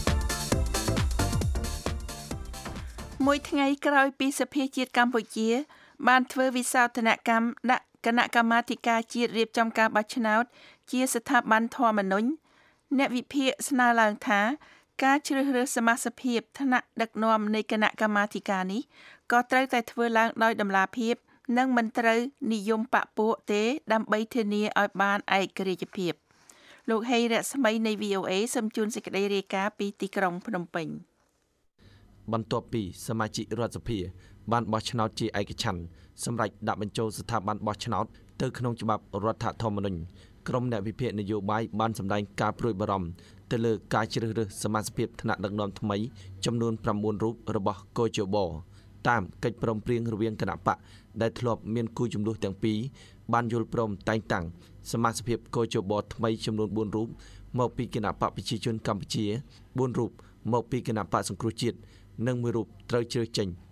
មួយថ្ងៃក្រោយពីសភាជាតិកម្ពុជាបានធ្វើវិសោធនកម្មដាក់គណៈកម្មាធិការជាតិរៀបចំការបោះឆ្នោតជាស្ថាប័នធម្មនុញ្ញអ្នកវិភាគស្នើឡើងថាការជ្រើសរើសសមាជិកភាពថ្នាក់ដឹកនាំនៃគណៈកម្មាធិការនេះក៏ត្រូវតែធ្វើឡើងដោយតម្លាភាពនិងមិនត្រូវនិយមបកពួកទេដើម្បីធានាឲ្យបានឯករាជ្យភាពលោកហេរស្មីនៃ វី អូ អេ សូមជូនសេចក្តីរាយការណ៍ពីទីក្រុងភ្នំពេញបន្ទាប់ពីសមាជិករដ្ឋសភាបានបោះឆ្នោតជាឯកច្ឆន្ទសម្រាប់ដាក់បញ្ចូលស្ថាប័នបោះឆ្នោតទៅក្នុងច្បាប់រដ្ឋធម្មនុញ្ញក្រុមអ្នកវិភាគនយោបាយបានសម្ដែងការព្រួយបារម្ភទៅលើការជ្រើសរើសសមាជិកភាពថ្នាក់ដឹកនាំថ្មីចំនួនប្រាំបួនរូបរបស់កោជបតាមកិច្ចព្រមព្រៀងរវាងគណៈបកដែលធ្លាប់មានគូជំនួសទាំងពីរបានយល់ព្រមតែងតាំងសមាជិកភាពកោជបថ្មីចំនួនបួនរូបមកពីគណៈបកប្រជាជនកម្ពុជាបួនរូបមកពីគណៈបកសង្គ្រោះជាតិនិងមួយរូបត្រូវជ្រើសចេញ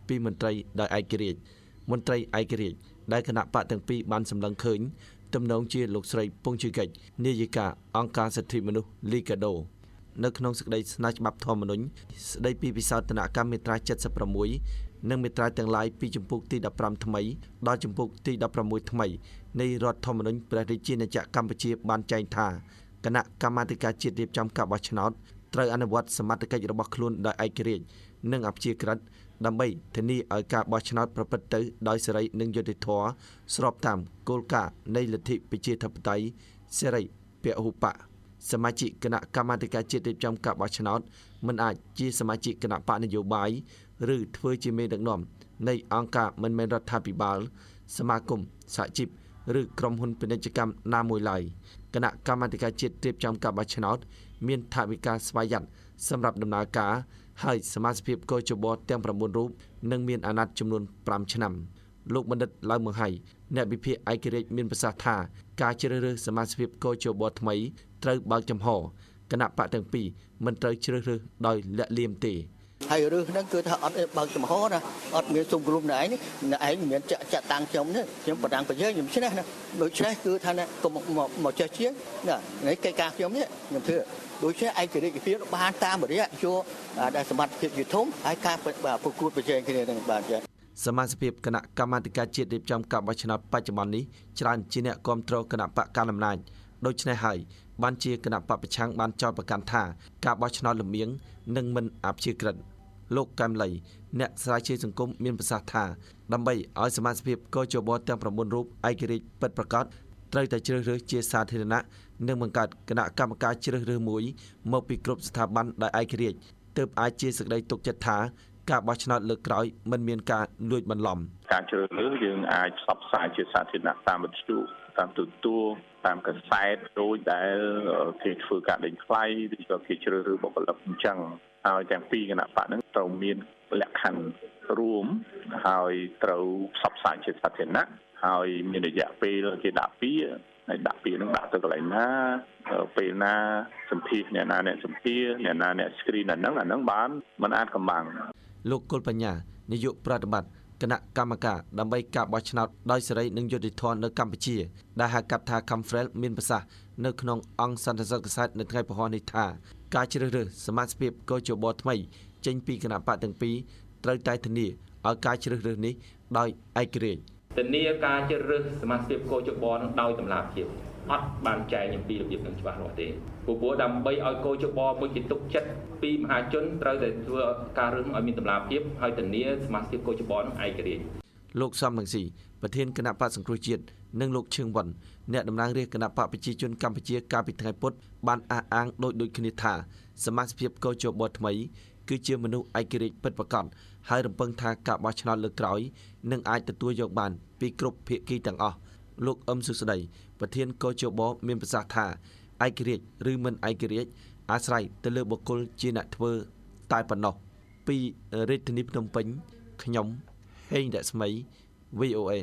ពីមន្ត្រីដោយឯករាជ្យមន្ត្រីឯករាជ្យដែលគណៈបកទាំងពីរបានសម្លឹងឃើញទំនងជាលោកស្រីពងជីកិច្ចនាយិកាអង្គការសិទ្ធិមនុស្សលីកាដូនៅក្នុងសេចក្តីស្នើច្បាប់ធម្មនុញ្ញស្តីពីវិសោធនកម្មមាត្រាเจ็ดสิบหกនិងមាត្រាទាំងឡាយពីជំពូកទីដប់ប្រាំថ្មីដល់ជំពូកទីដប់ប្រាំមួយថ្មីនៃរដ្ឋធម្មនុញ្ញព្រះរាជាណាចក្រកម្ពុជាបានចែងថាគណៈកម្មាធិការជាតិរៀបចំការបោះឆ្នោតត្រូវអនុវត្តសមត្ថកិច្ចរបស់ខ្លួនដោយឯករាជ្យនិងអព្យាក្រឹតដើម្បីធានាឲ្យការបោះឆ្នោតប្រព្រឹត្តទៅដោយសេរីនិងយុត្តិធម៌ស្របតាមគោលការណ៍នៃលទ្ធិប្រជាធិបតេយ្យសេរីពហុបកសមាជិកគណៈកម្មាធិការជាតិរៀបចំការបោះឆ្នោតមិនអាចជាសមាជិកគណៈបកនយោបាយឬធ្វើជាមេដឹកនាំនៃអង្គការមិនមែនរដ្ឋាភិបាលសមាគមសហជីពឬក្រុមហ៊ុនពាណិជ្ជកម្មណាមួយឡើយគណៈកម្មាធិការជាតិរៀបចំការបោះឆ្នោតមានថវិកាស្វ័យយ័តសម្រាប់ដំណើរការហើយសមាជិកកោជបទាំងប្រាំបួនរូបនិងមានអាណត្តិចំនួនប្រាំឆ្នាំលោកបណ្ឌិតឡៅមង្ហៃអ្នកវិភាគឯករាជ្យមានប្រសាសន៍ថាការជ្រើសរើសសមាជិកកោជបថ្មីត្រូវបើកចំហគណៈបកទាំងពីរមិនត្រូវជ្រើសរើសដោយលាក់លៀមទេហើយរឿងហ្នឹងគឺថាអត់បើកចំហណាអត់មានសុំក្រុមណែឯងណែឯងមិនមានចាក់ចាក់តាំងខ្ញុំទេខ្ញុំបដាំងប្រយើងខ្ញុំឆ្នេះណាដូច្នេះគឺថាកុំមកចេះជាណានេះកិច្ចការខ្ញុំនេះខ្ញុំធ្វើដូច្នេះឯករាជ្យភាពបានតាមរយៈយកដែលសមត្ថភាពយុធមហើយការប្រកួតប្រជែងគ្នានឹងបានចាសមាជិកគណៈកម្មាធិការជាតិរៀបចំការបោះឆ្នោតបច្ចុប្បន្ននេះច្រើនជាអ្នកគាំទ្រគណៈបកកណ្ដាលអំណាចដូច្នេះហើយបានជាគណៈបកប្រឆាំងបានចោទប្រកាន់ថាការបោះឆ្នោតលំអៀងនិងមិនអព្យាក្រឹតលោកកែមលីអ្នកស្រាវជ្រាវសង្គមមានប្រសាសន៍ថាដើម្បីឲ្យសមាជិកកោជបទាំងប្រាំបួនរូបឯករាជ្យពិតប្រាកដត្រូវតែជ្រើសរើសជាសាធារណៈនិងបង្កើតគណៈកម្មការជ្រើសរើសមួយមកពីគ្រប់ស្ថាប័នដោយឯករាជ្យទើបអាចជាសេចក្តីទុកចិត្តថាការបោះឆ្នោតលើកក្រោយមិនមានការលួចបន្លំការជ្រើសរើសយើងអាចផ្សព្វផ្សាយជាសាធារណៈតាមវិទ្យុតាមទូរទស្សន៍តាមកសែតដូចដែលគេធ្វើការដេញថ្លៃឬក៏គេជ្រើសរើសបុគ្គលិកអញ្ចឹងហើយទាំងពីរគណៈបកហ្នឹងត្រូវមានលក្ខខណ្ឌរួមហើយត្រូវផ្សព្វផ្សាយជាសាធារណៈហើយមានរយៈពេលគេដាក់ពីហើយដាក់ពីនឹងដាក់ទៅកន្លែងណាពេលណាសម្ភាសអ្នកណាអ្នកសម្ភាសអ្នកណាអ្នក screen អាហ្នឹងអាហ្នឹងបានមិនអាចកំបាំងលោកគុលបញ្ញានាយកប្រតិបត្តិគណៈកម្មការដើម្បីការបោះឆ្នោតដោយសេរីនិងយុត្តិធម៌នៅកម្ពុជាដែលហៅកាត់ថា Camfrel មានប្រសាសន៍នៅក្នុងអង្គសន្និសីទកសែតនៅថ្ងៃពហុនេះថាការជ្រើសរើសសមាជិកកោជបថ្មីចេញពីគណៈបកទាំងពីរត្រូវតែធានាឲ្យការជ្រើសរើសនេះដោយឯករាជ្យធានាការជ្រើសរើសសមាជិកកោជបនឹងដោយតម្លាភាពអត់បានចែងអំពីរបៀបនឹងច្បាស់លាស់ទេព្រោះដើម្បីឲ្យកោជបមួយគេទុកចិត្តពីមហាជនត្រូវតែធ្វើការរើសឲ្យមានតម្លាភាពហើយធានាសមាជិកកោជបនឹងឯករាជ្យលោកសំរងស៊ីប្រធានគណៈបកសង្គ្រោះជាតិនិងលោកឈឹងវ៉ាន់អ្នកតំណាងរាស្ត្រគណៈបកប្រជាជនកម្ពុជាកាលពីថ្ងៃពុធបានអះអាងដូចដូចគ្នាថាសមាជិកកោជបថ្មីគឺជាមនុស្សឯករាជ្យពិតប្រាកដហើយរំពឹងថាការបោះឆ្នោតលើកក្រោយនឹងអាចទទួលយកបានពីគ្រប់ភាគីទាំងអស់លោកអឹមសុស្ដីប្រធានកោជបមានប្រសាសន៍ថាឯករាជ្យឬមិនឯករាជ្យអាស្រ័យទៅលើបុគ្គលជាអ្នកធ្វើតែប៉ុណ្ណោះពីរាជធានីភ្នំពេញខ្ញុំហេងរស្មី វី អូ เอ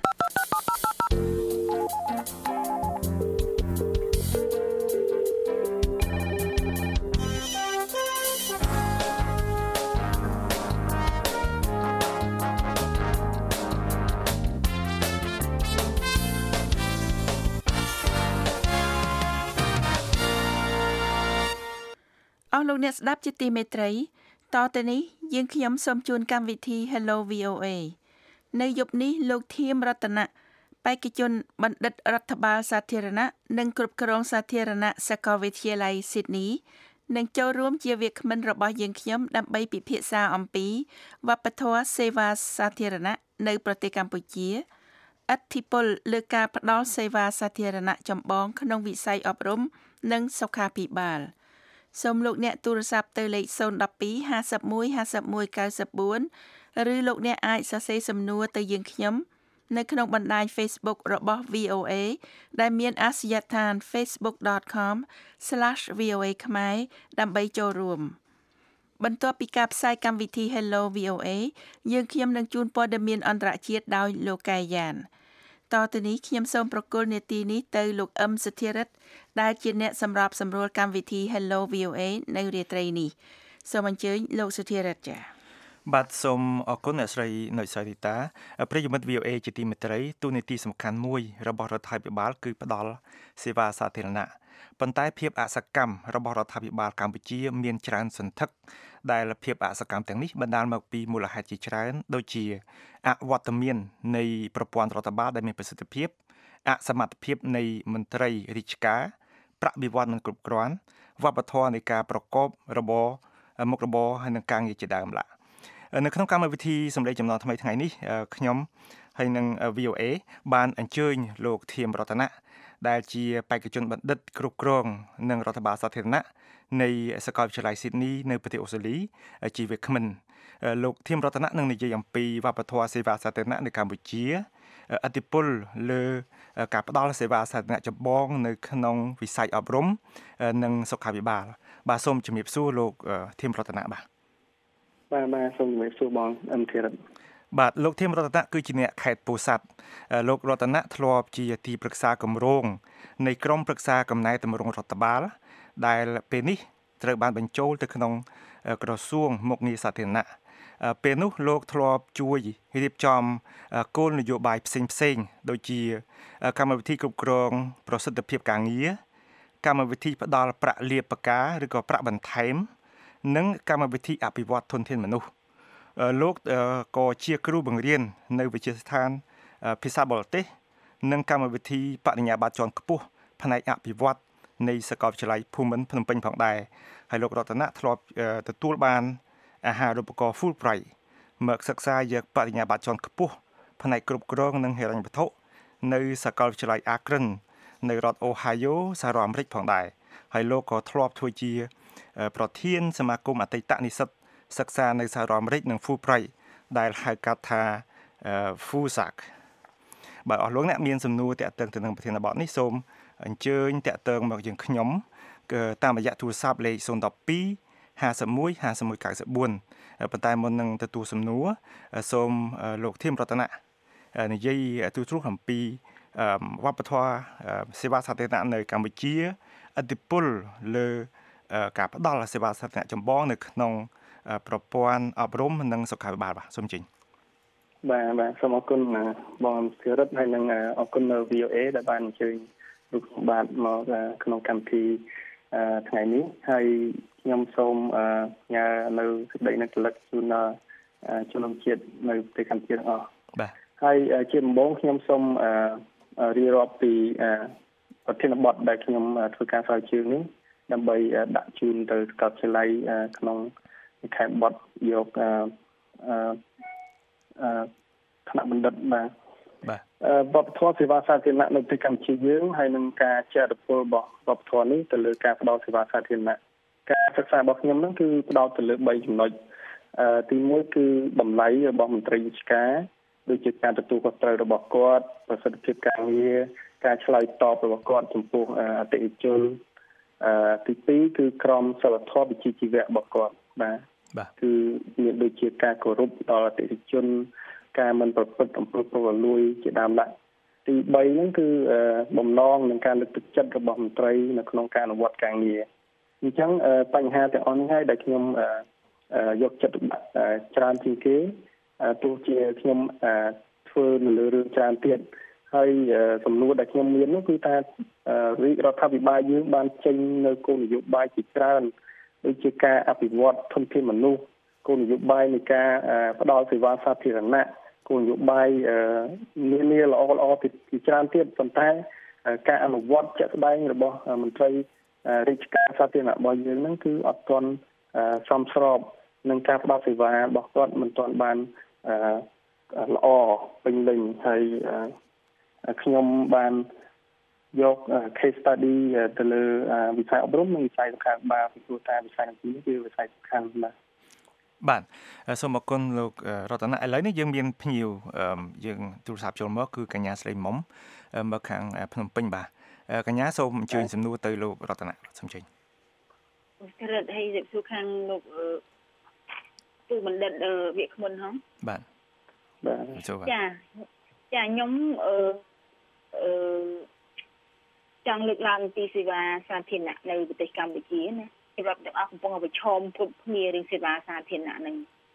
អស់លោកអ្នកស្ដាប់ជាទីមេត្រីតទៅនេះយើងខ្ញុំសូមជូនកម្មវិធី Hello វី អូ เอ នៅយប់នេះលោកធៀមរតនៈបេក្ខជនបណ្ឌិតរដ្ឋបាលសាធារណៈនិងគ្រប់គ្រងសាធារណៈសាកលវិទ្យាល័យ Sydney នឹងចូលរួមជាវាគ្មិនរបស់យើងខ្ញុំដើម្បីពិភាក្សាអំពីវប្បធម៌សេវាសាធារណៈនៅប្រទេសកម្ពុជាឥទ្ធិពលលើការផ្តល់សេវាសាធារណៈចម្បងក្នុងវិស័យអប់រំនិងសុខាភិបាលសូមលោកអ្នកទូរស័ព្ទទៅលេខศูนย์ หนึ่ง สอง ห้า หนึ่ง ห้า หนึ่ง เก้า สี่ឬលោកអ្នកអាចសរសេរសំណួរទៅយើងខ្ញុំនៅក្នុងបណ្ដាញ Facebook របស់ វី អូ เอ ដែលមានអាសយដ្ឋាន facebook dot com slash v o a ខ្មែរដើម្បីចូលរួមបន្ទាប់ពីការផ្សាយកម្មវិធី Hello វី អូ เอ យើងខ្ញុំនឹងជូនព័ត៌មានអន្តរជាតិដោយលោកកែយ៉ានតទៅនេះខ្ញុំសូមប្រកល់នាទីនេះទៅលោកអឹមសុធិរិទ្ធដែលជាអ្នកសម្របសម្រួលកម្មវិធី Hello វី អូ เอ នៅរាត្រីនេះសូមអញ្ជើញលោកសុធិរិទ្ធចា៎បាទសូមអរគុណអ្នកស្រីនៅសារីតាប្រិយមិត្ត វី អូ เอ ជាទីមេត្រីទូនីតិសំខាន់មួយរបស់រដ្ឋាភិបាលគឺផ្ដល់សេវាសាធារណៈប៉ុន្តែភាពអសកម្មរបស់រដ្ឋាភិបាលកម្ពុជាមានច្រើនសន្ធឹកដែលភាពអសកម្មទាំងនេះបណ្ដាលមកពីមូលហេតុជាច្រើនដូចជាអវត្តមាននៃប្រព័ន្ធរដ្ឋបាលដែលមានប្រសិទ្ធភាពអសមត្ថភាពនៃមន្ត្រីរាជការប្រាក់បៀវត្សមិនគ្រប់គ្រាន់វប្បធម៌នៃការប្រកបរបរមុខរបរហើយនិងការងារជាដើមឡានៅក្នុងកម្មវិធីសម្លេងចំណងថ្មីថ្ងៃនេះខ្ញុំហើយនឹង វី អូ เอ បានអញ្ជើញលោកធៀមរតនៈដែលជាបេក្ខជនបណ្ឌិតគ្រប់គ្រងនិងរដ្ឋបាលសាធារណៈនៃសាកលវិទ្យាល័យ Sydney នៅប្រទេសអូស្ត្រាលីជាវាគ្មិនលោកធៀមរតនៈនឹងនិយាយអំពីវប្បធម៌សេវាសាធារណៈនៅកម្ពុជាឥទ្ធិពលលើការផ្ដល់សេវាសាធារណៈចម្បងនៅក្នុងវិស័យអប់រំនិងសុខាភិបាលបាទសូមជំរាបសួរលោកធៀមរតនៈបាទបាទបាទសូមជំរាបសួរបងអឹមធីរិតបាទលោកធៀមរតនៈគឺជាអ្នកខេត្តពោធិ៍សាត់លោករតនៈធ្លាប់ជាទីប្រឹក្សាគម្រោងនៃក្រុមប្រឹក្សាកំណែតម្រង់រដ្ឋបាលដែលពេលនេះត្រូវបានបញ្ចូលទៅក្នុងក្រសួងមុខងារសាធារណៈពេលនោះលោកធ្លាប់ជួយរៀបចំគោលនយោបាយផ្សេងផ្សេងដូចជាកម្មវិធីគ្រប់គ្រងប្រសិទ្ធភាពការងារកម្មវិធីផ្ដល់ប្រាក់លាភការឬក៏ប្រាក់បន្ថែមនិងកម្មវិធីអភិវឌ្ឍធនធានមនុស្សលោកក៏ជាគ្រូបង្រៀននៅវិទ្យាស្ថានភាសាបរទេសនិងកម្មវិធីបរិញ្ញាបត្រជាន់ខ្ពស់ផ្នែកអភិវឌ្ឍនៃសាកលវិទ្យាល័យភូមិន្ទភ្នំពេញផងដែរហើយលោករតនៈធ្លាប់ទទួលបានអាហារូបករណ៍ Fulbright មកសិក្សាយកបរិញ្ញាបត្រជាន់ខ្ពស់ផ្នែកគ្រប់គ្រងនិងហិរញ្ញវត្ថុនៅសាកលវិទ្យាល័យ Akron នៅរដ្ឋ Ohio សហរដ្ឋអាមេរិកផងដែរហើយលោកក៏ធ្លាប់ធ្វើជាប្រធានសមាគមអតីតនិស្សិតសិក្សានៅសហរដ្ឋអាមេរិកនិង Fulbright ដែលហៅកាត់ថា Fusac បាទអស់លោកអ្នកមានសំណួរតាក់ទងទៅនឹងប្រធានបទនេះសូមអញ្ជើញតាក់ទងមកយើងខ្ញុំតាមរយៈទូរស័ព្ទលេខศูนย์ หนึ่ง สอง ห้า ห้า หนึ่ง ห้า หนึ่ง เก้า สี่ប៉ុន្តែមុននឹងទទួលសំណួរសូមលោកធៀមរតនៈនិយាយទូទ្រូងអំពីវប្បធម៌សេវាសាធារណៈនៅកម្ពុជាឥទ្ធិពលលើការផ្ដល់សេវាសាធារណៈចម្បងនៅក្នុងប្រព័ន្ធអប់រំនិងសុខាភិបាលបាទសូមជិញបាទបាទសូមអរគុណបងសិរិទ្ធហើយនិងអរគុណនៅ វី អូ เอ ដែលបានអញ្ជើញលោកបាទមកក្នុងកម្មវិធីថ្ងៃនេះហើយខ្ញុំសូមញ៉ានៅសេចក្តីនឹករលឹកជូនជនរួមជាតិនៅប្រទេសកម្ពុជាទាំងអស់បាទហើយជាដំបូងខ្ញុំសូមរៀបរាប់ពីប្រធានបទដែលខ្ញុំធ្វើការស្រាវជ្រាវនេះដើម្បីដាក់ជូនទៅសាកលវិទ្យាល័យក្នុងខេត្តបត់យកអឺអឺថ្នាក់បណ្ឌិតបាទបាទវប្បធម៌សេវាសាធារណៈនៅប្រទេសកម្ពុជាយើងហើយនឹងការចែកឥទ្ធិពលរបស់វប្បធម៌នេះទៅលើការផ្ដល់សេវាសាធារណៈការសិក្សារបស់ខ្ញុំហ្នឹងគឺផ្ដោតទៅលើបីចំណុចអឺទីមួយគឺតម្លៃរបស់មន្ត្រីរាជការដូចជាការទទួលខុសត្រូវរបស់គាត់ប្រសិទ្ធភាពការងារការឆ្លើយតបរបស់គាត់ចំពោះអតិថិជនអឺទីពីរគឺក្រមសីលធម៌វិជ្ជាជីវៈរបស់គាត់បាទបាទគឺមានដូចជាការគោរពដល់អតិថិជនការមិនប្រព្រឹត្តអំពើពុករលួយជាដើមឡើយទីបីហ្នឹងគឺបំណងនឹងការលើកទឹកចិត្តរបស់មន្ត្រីនៅក្នុងការអនុវត្តការងារអញ្ចឹងបញ្ហាទាំងអស់នេះហើយដែលខ្ញុំយកចិត្តទុកដាក់ច្រើនជាងគេទោះជាខ្ញុំធ្វើនៅលើរឿងច្រើនទៀតហើយសំណួរដែលខ្ញុំមាននោះគឺថារាជរដ្ឋាភិបាលយើងបានចេញនៅគោលនយោបាយជាច្រើនដូចជាការអភិវឌ្ឍធនធានមនុស្សគោលនយោបាយនៃការផ្ដល់សេវាសាធារណៈគោលនយោបាយនានាល្អល្អពីច្រើនទៀតប៉ុន្តែការអនុវត្តជាក់ស្ដែងរបស់មន្ត្រីរាជការសាធារណៈរបស់យើងហ្នឹងគឺអត់ទាន់សមស្របនឹងការផ្ដល់សេវារបស់គាត់មិនទាន់បានល្អពេញលេញហើយខ្ញុំបានយក case study ទៅលើវិស័យអប់រំនិងវិស័យសុខាភិបាលពីព្រោះតែវិស័យនេះគឺវិស័យសំខាន់ណាស់បាទសូមអរគុណលោករតនៈឥឡូវនេះយើងមានភ្ញៀវយើងទូរស័ព្ទចូលមកគឺកញ្ញាស្រីមុំមកខាងភ្នំពេញបាទកញ្ញាសូមអញ្ជើញសំណួរទៅលោករតនៈសូមជិញក្រិតហើយជិះសួរខាងលោកទូបណ្ឌិតវាគ្មិនហ៎បាទបាទចាចាខ្ញុំអឺអឺចង់លើកឡើងពីសេវាសាធារណៈនៅប្រទេសកម្ពុជាណាសម្រាប់ទាំងអស់កំពុងប្រឈមគ្រប់គ្នារឿងសេវាសាធារណៈហ្នឹង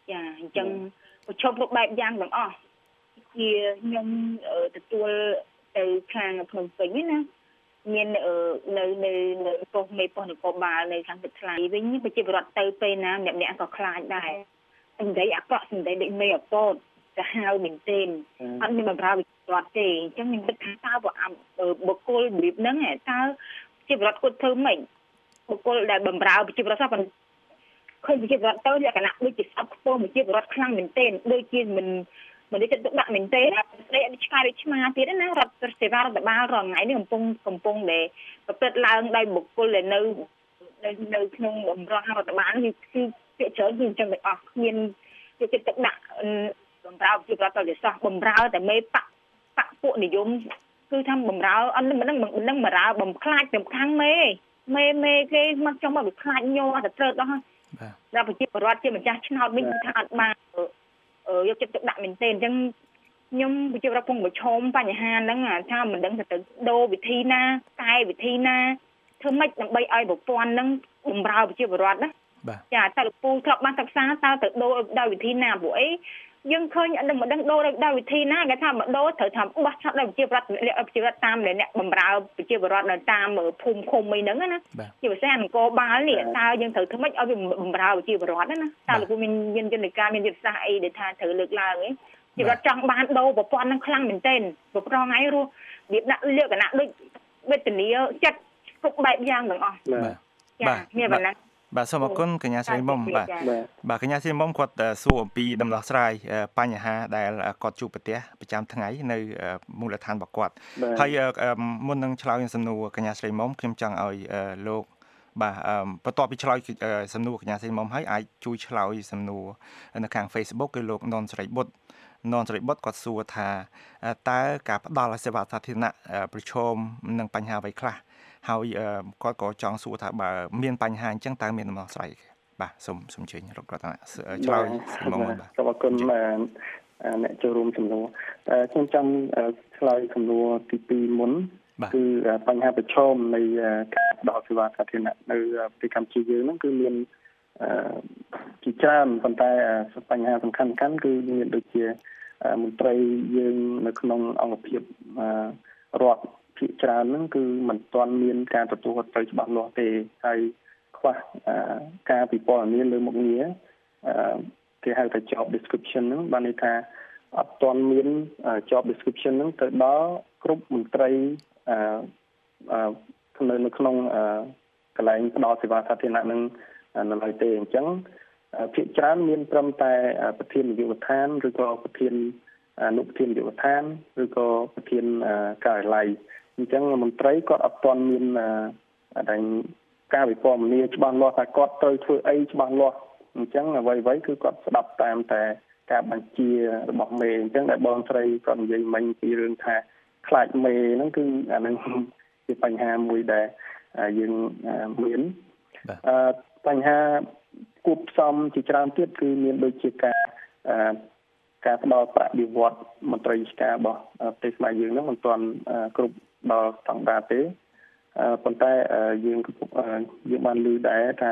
ចាអញ្ចឹងប្រឈប់គ្រប់បែបយ៉ាងទាំងអស់ជាខ្ញុំទទួលទៅខាងភ្នំពេញណាមាននៅនៅនៅប៉ុស្តិ៍មេប៉ុស្តិ៍នគរបាលនៅខាងទឹកថ្លៃវិញប្រជាពលរដ្ឋទៅពេលណាម្នាក់ៗក៏ខ្លាចដែរសម្ដីអាក្រក់សម្ដីដូចមេអពតទៅហៅមែនទេអត់មានបម្រើប្រជាពលរដ្ឋទេអញ្ចឹងខ្ញុំគិតថាតើបុគ្គលរបៀបហ្នឹងតើប្រជាពលរដ្ឋគាត់ធ្វើម៉េចបុគ្គលដែលបម្រើប្រជាពលរដ្ឋហ្នឹងឃើញប្រជាពលរដ្ឋទៅលក្ខណៈដូចជាស្អប់ខ្ពស់ប្រជាពលរដ្ឋខ្លាំងមែនទេដូចជាមិនមិនได้ទឹកដាក់មែនទេស្ដីឆ្កាយដូចឆ្មាទៀតណារដ្ឋសេវារដ្ឋបាលរាល់ថ្ងៃនេះកំពុងកំពុងដែលប្រព្រឹត្តឡើងដោយបុគ្គលដែលនៅនៅក្នុងបម្រើរដ្ឋបាលគឺគឺពាក្យច្រើនគឺអញ្ចឹងទាំងអស់គ្មានយកចិត្តទុកដាក់បម្រើប្រជាពលរដ្ឋទៅទេសោះបម្រើតែមេបកបកពួកនិយមគឺថាបម្រើអត់មិនដឹងមិនដឹងបម្រើបំខ្លាចទៅខាងមេមេមេគេមកចង់មកវាខ្លាចញ័រតែត្រូវដល់ហើយដល់ប្រជាពលរដ្ឋជាម្ចាស់ឆ្នោតវិញគឺថាអត់បានយកចិត្តទុកដាក់មែនទេអញ្ចឹងខ្ញុំប្រជាពលរដ្ឋកំពុងប្រឈមបញ្ហាហ្នឹងថាមិនដឹងទៅដូរវិធីណាកែវិធីណាធ្វើម៉េចដើម្បីឲ្យប្រព័ន្ធហ្នឹងបម្រើប្រជាពលរដ្ឋណាចាតើលោកពូធ្លាប់បានសិក្សាតើទៅដូរដោយវិធីណាព្រោះអីយើងឃើញអត់ដឹងមិនដឹងដូរដោយវិធីណាគេថាមកដូរត្រូវថាបោះឆ្នោតដោយប្រជាពលរដ្ឋប្រជាពលរដ្ឋតាមអ្នកបម្រើប្រជាពលរដ្ឋនៅតាមភូមិឃុំអីហ្នឹងណាជាពិសេសអង្គរបាលនេះតើយើងត្រូវធ្វើម៉េចឲ្យវាបម្រើប្រជាពលរដ្ឋណាតើលោកពូមានមានយន្តការមានយុទ្ធសាស្ត្រអីដែលថាត្រូវលើកឡើងអីប្រជាពលរដ្ឋចង់បានដូរប្រព័ន្ធហ្នឹងខ្លាំងមែនទែនប្រប្រងថ្ងៃរស់របៀបដាក់លក្ខណៈដូចវេទនាចិត្តគ្រប់បែបយ៉ាងទាំងអស់ចាមានប៉ុណ្ណាបាទសូមអរគុណកញ្ញាស្រីមុំបាទបាទកញ្ញាស្រីមុំគាត់សួរអំពីដំណោះស្រាយបញ្ហាដែលគាត់ជួបប្រទះប្រចាំថ្ងៃនៅមូលដ្ឋានរបស់គាត់ហើយមុននឹងឆ្លើយសំណួរកញ្ញាស្រីមុំខ្ញុំចង់ឲ្យលោកបាទបន្ទាប់ពីឆ្លើយសំណួរកញ្ញាស្រីមុំហើយអាចជួយឆ្លើយសំណួរនៅខាង Facebook គឺលោកននស្រីបុត្រននស្រីបុត្រគាត់សួរថាតើការផ្ដល់សេវាសាធារណៈប្រឈមនឹងបញ្ហាអ្វីខ្លះហើយគាត់ក៏ចង់សួរថាបើមានបញ្ហាអញ្ចឹងតើមានដំណោះស្រាយបាទសូមសូមជឿរករតនៈឆ្លើយសំណួរបាទសូមអរគុណអ្នកចូលរួមសំណួរខ្ញុំចង់ឆ្លើយសំណួរទីពីរមុនគឺបញ្ហាប្រឈមនៃការផ្ដល់សេវាសាធារណៈនៅប្រទេសកម្ពុជាយើងហ្នឹងគឺមានជាច្រើនប៉ុន្តែបញ្ហាសំខាន់ៗគឺមានដូចជាមន្ត្រីយើងនៅក្នុងអង្គភាពរដ្ឋភាគច្រើនហ្នឹងគឺមិនទាន់មានការទទួលខុសត្រូវច្បាស់លាស់ទេហើយខ្វះការពិពណ៌នាលើមុខងារគេហៅថា job description ហ្នឹងបានន័យថាអត់ទាន់មាន job description ហ្នឹងទៅដល់គ្រប់មន្ត្រីនៅនៅក្នុងកន្លែងផ្ដល់សេវាសាធារណៈហ្នឹងនៅឡើយទេអញ្ចឹងភាគច្រើនមានត្រឹមតែប្រធាននាយកដ្ឋានឬក៏ប្រធានអនុប្រធាននាយកដ្ឋានឬក៏ប្រធានការិយាល័យអញ្ចឹងមន្ត្រីគាត់អត់ទាន់មានតែការវិពណ៌នាច្បាស់លាស់ថាគាត់ត្រូវធ្វើអីច្បាស់លាស់អញ្ចឹងអ្វីៗគឺគាត់ស្ដាប់តាមតែការបញ្ជារបស់មេអញ្ចឹងដែលបងស្រីគាត់និយាយមិញពីរឿងថាខ្លាចមេហ្នឹងគឺអានឹងជាបញ្ហាមួយដែលយើងមានអឺបញ្ហាគួបផ្សំជាច្រើនទៀតគឺមានដូចជាការការផ្ដល់ប្រាក់បៀវត្សមន្ត្រីរាជការរបស់ប្រទេសខ្មែរយើងហ្នឹងមិនទាន់គ្រប់ដល់ស្តង់ដារទេប៉ុន្តែយើងយើងបានឮដែរថា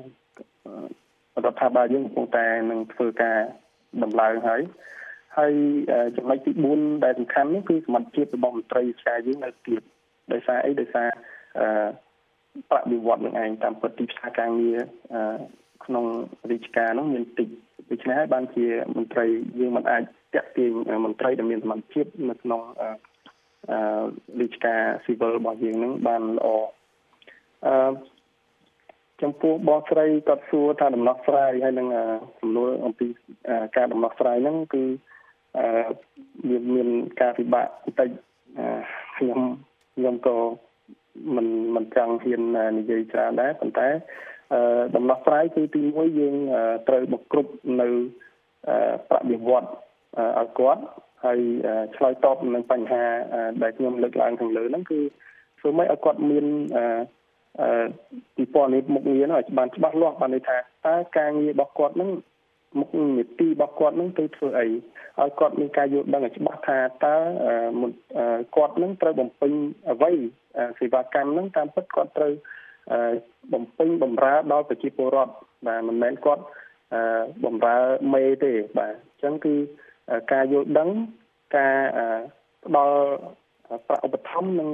រដ្ឋាភិបាលយើងកំពុងតែនឹងធ្វើការដំឡើងហើយហើយចំណុចទីបួនដែលសំខាន់នោះគឺសមត្ថភាពរបស់មន្ត្រីរាជការយើងនៅទៀតដោយសារអីដោយសារប្រាក់បៀវត្សនឹងឯងតាមពិតទីផ្សារការងារក្នុងរាជការនោះមានតិចដូច្នេះហើយបានជាមន្ត្រីយើងមិនអាចតាក់ទាញមន្ត្រីដែលមានសមត្ថភាពនៅក្នុងរាជការស៊ីវិលរបស់យើងនឹងបានល្អអឺចំពោះបងស្រីគាត់សួរថាដំណោះស្រាយហើយនឹងសំណួរអំពីការដំណោះស្រាយហ្នឹងគឺវាមានការពិបាកបន្តិចខ្ញុំខ្ញុំក៏មិនមិនចង់ហ៊ាននិយាយច្រើនដែរប៉ុន្តែដំណោះស្រាយគឺទីមួយយើងត្រូវបង្គ្រប់នៅប្រាក់បៀវត្សឲ្យគាត់ហើយឆ្លើយតបនឹងបញ្ហាដែលខ្ញុំលើកឡើងខាងលើហ្នឹងគឺធ្វើម៉េចឲ្យគាត់មានពីពណ៌នេះមុខងារហ្នឹងឲ្យបានច្បាស់លាស់បានន័យថាតើការងាររបស់គាត់ហ្នឹងមុខនីតិរបស់គាត់ហ្នឹងទៅធ្វើអីឲ្យគាត់មានការយល់ដឹងឲ្យច្បាស់ថាតើគាត់ហ្នឹងត្រូវបំពេញអ្វីសេវាកម្មហ្នឹងតាមពិតគាត់ត្រូវបំពេញបម្រើដល់ប្រជាពលរដ្ឋបាទមិនមែនគាត់បំរើមេទេបាទអញ្ចឹងគឺការយល់ដឹងការផ្ដល់ប្រាក់ឧបត្ថម្ភនិង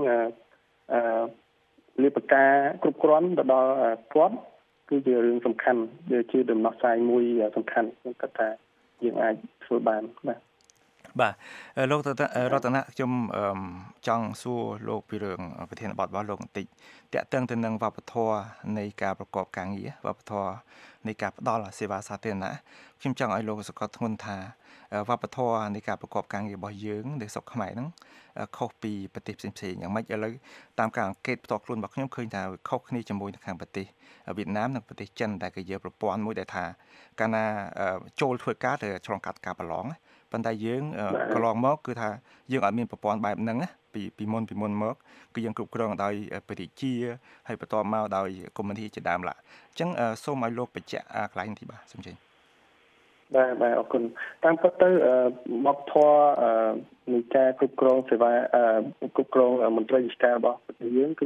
លាភការគ្រប់គ្រាន់ទៅដល់គាត់គឺជារឿងសំខាន់ដែលជាដំណោះស្រាយមួយសំខាន់ខ្ញុំគិតថាយើងអាចធ្វើបានបាទបាទលោករតនៈខ្ញុំចង់សួរលោកពីរឿងប្រធានបទរបស់លោកបន្តិចតាក់ទងទៅនឹងវប្បធម៌នៃការប្រកបការងារវប្បធម៌នៃការផ្ដល់សេវាសាធារណៈខ្ញុំចង់ឲ្យលោកសង្កត់ធ្ងន់ថាវប្បធម៌នៃការប្រកបការងាររបស់យើងនៅស្រុកខ្មែរហ្នឹងខុសពីប្រទេសផ្សេងៗយ៉ាងម៉េចឥឡូវតាមការអង្កេតផ្ទាល់ខ្លួនរបស់ខ្ញុំឃើញថាខុសគ្នាជាមួយនៅខាងប្រទេសវៀតណាមនិងប្រទេសចិនដែលគេយកប្រព័ន្ធមួយដែលថាកាលណាចូលធ្វើការទៅឆ្លងកាត់ការប្រឡងប៉ុន្តែយើងកន្លងមកគឺថាយើងអត់មានប្រព័ន្ធបែបហ្នឹងពីពីមុនពីមុនមកគឺយើងគ្រប់គ្រងដោយបរិជាហើយបន្តមកដោយកុម្មុយនីសជាដើមឡាអញ្ចឹងសូមឲ្យលោកបញ្ជាក់កន្លែងនេះបាទសូមជឿបាទបាទអរគុណតាមពិតទៅវប្បធម៌នៃការគ្រប់គ្រងសេវាគ្រប់គ្រងមន្ត្រីរាជការរបស់ប្រទេសយើង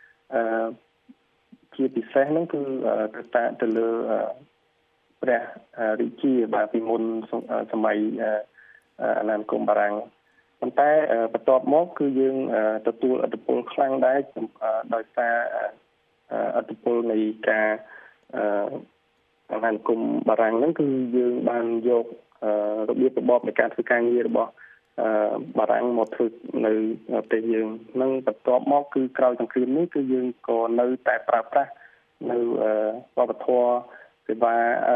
គឺជាពិសេសហ្នឹងគឺទៅតាក់ទៅលើព្រះរាជាបាទពីមុនសម័យអាណានិគមបារាំងប៉ុន្តែបន្ទាប់មកគឺយើងទទួលឥទ្ធិពលខ្លាំងដែរដោយសារឥទ្ធិពលនៃការអាណានិគមបារាំងហ្នឹងគឺយើងបានយករបៀបរបបនៃការធ្វើការងាររបស់បារាំងមកធ្វើនៅប្រទេសយើងនឹងបន្ទាប់មកគឺក្រោយសង្គ្រាមនេះគឺយើងក៏នៅតែប្រើប្រាស់នៅវប្បធម៌សេវា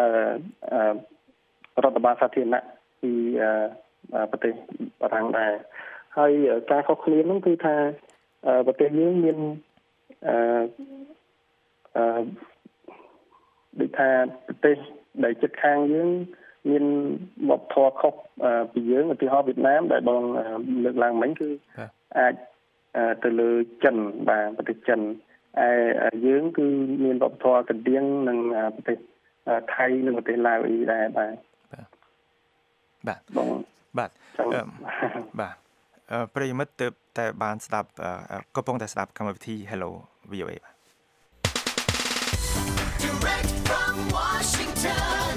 រដ្ឋបាលសាធារណៈពីប្រទេសបារាំងដែរហើយការខុសគ្នានោះគឺថាប្រទេសយើងមានអឺអឺដូចថាប្រទេសដែលជិតខាងយើងមានវប្បធម៌ខុសពីយើងឧទាហរណ៍វៀតណាមដែលបងលើកឡើងមិញគឺអាចទៅលើចិនបាទប្រទេសចិនឯយើងគឺមានវប្បធម៌កណ្ដៀងនិងប្រទេសថៃនិងប្រទេសឡាវអ៊ីដែរបាទបាទបងបាទបាទប្រិយមិត្តទើបតែបានស្ដាប់កំពុងតែស្ដាប់កម្មវិធី Hello វី អូ អេ បាទ Direct from Washington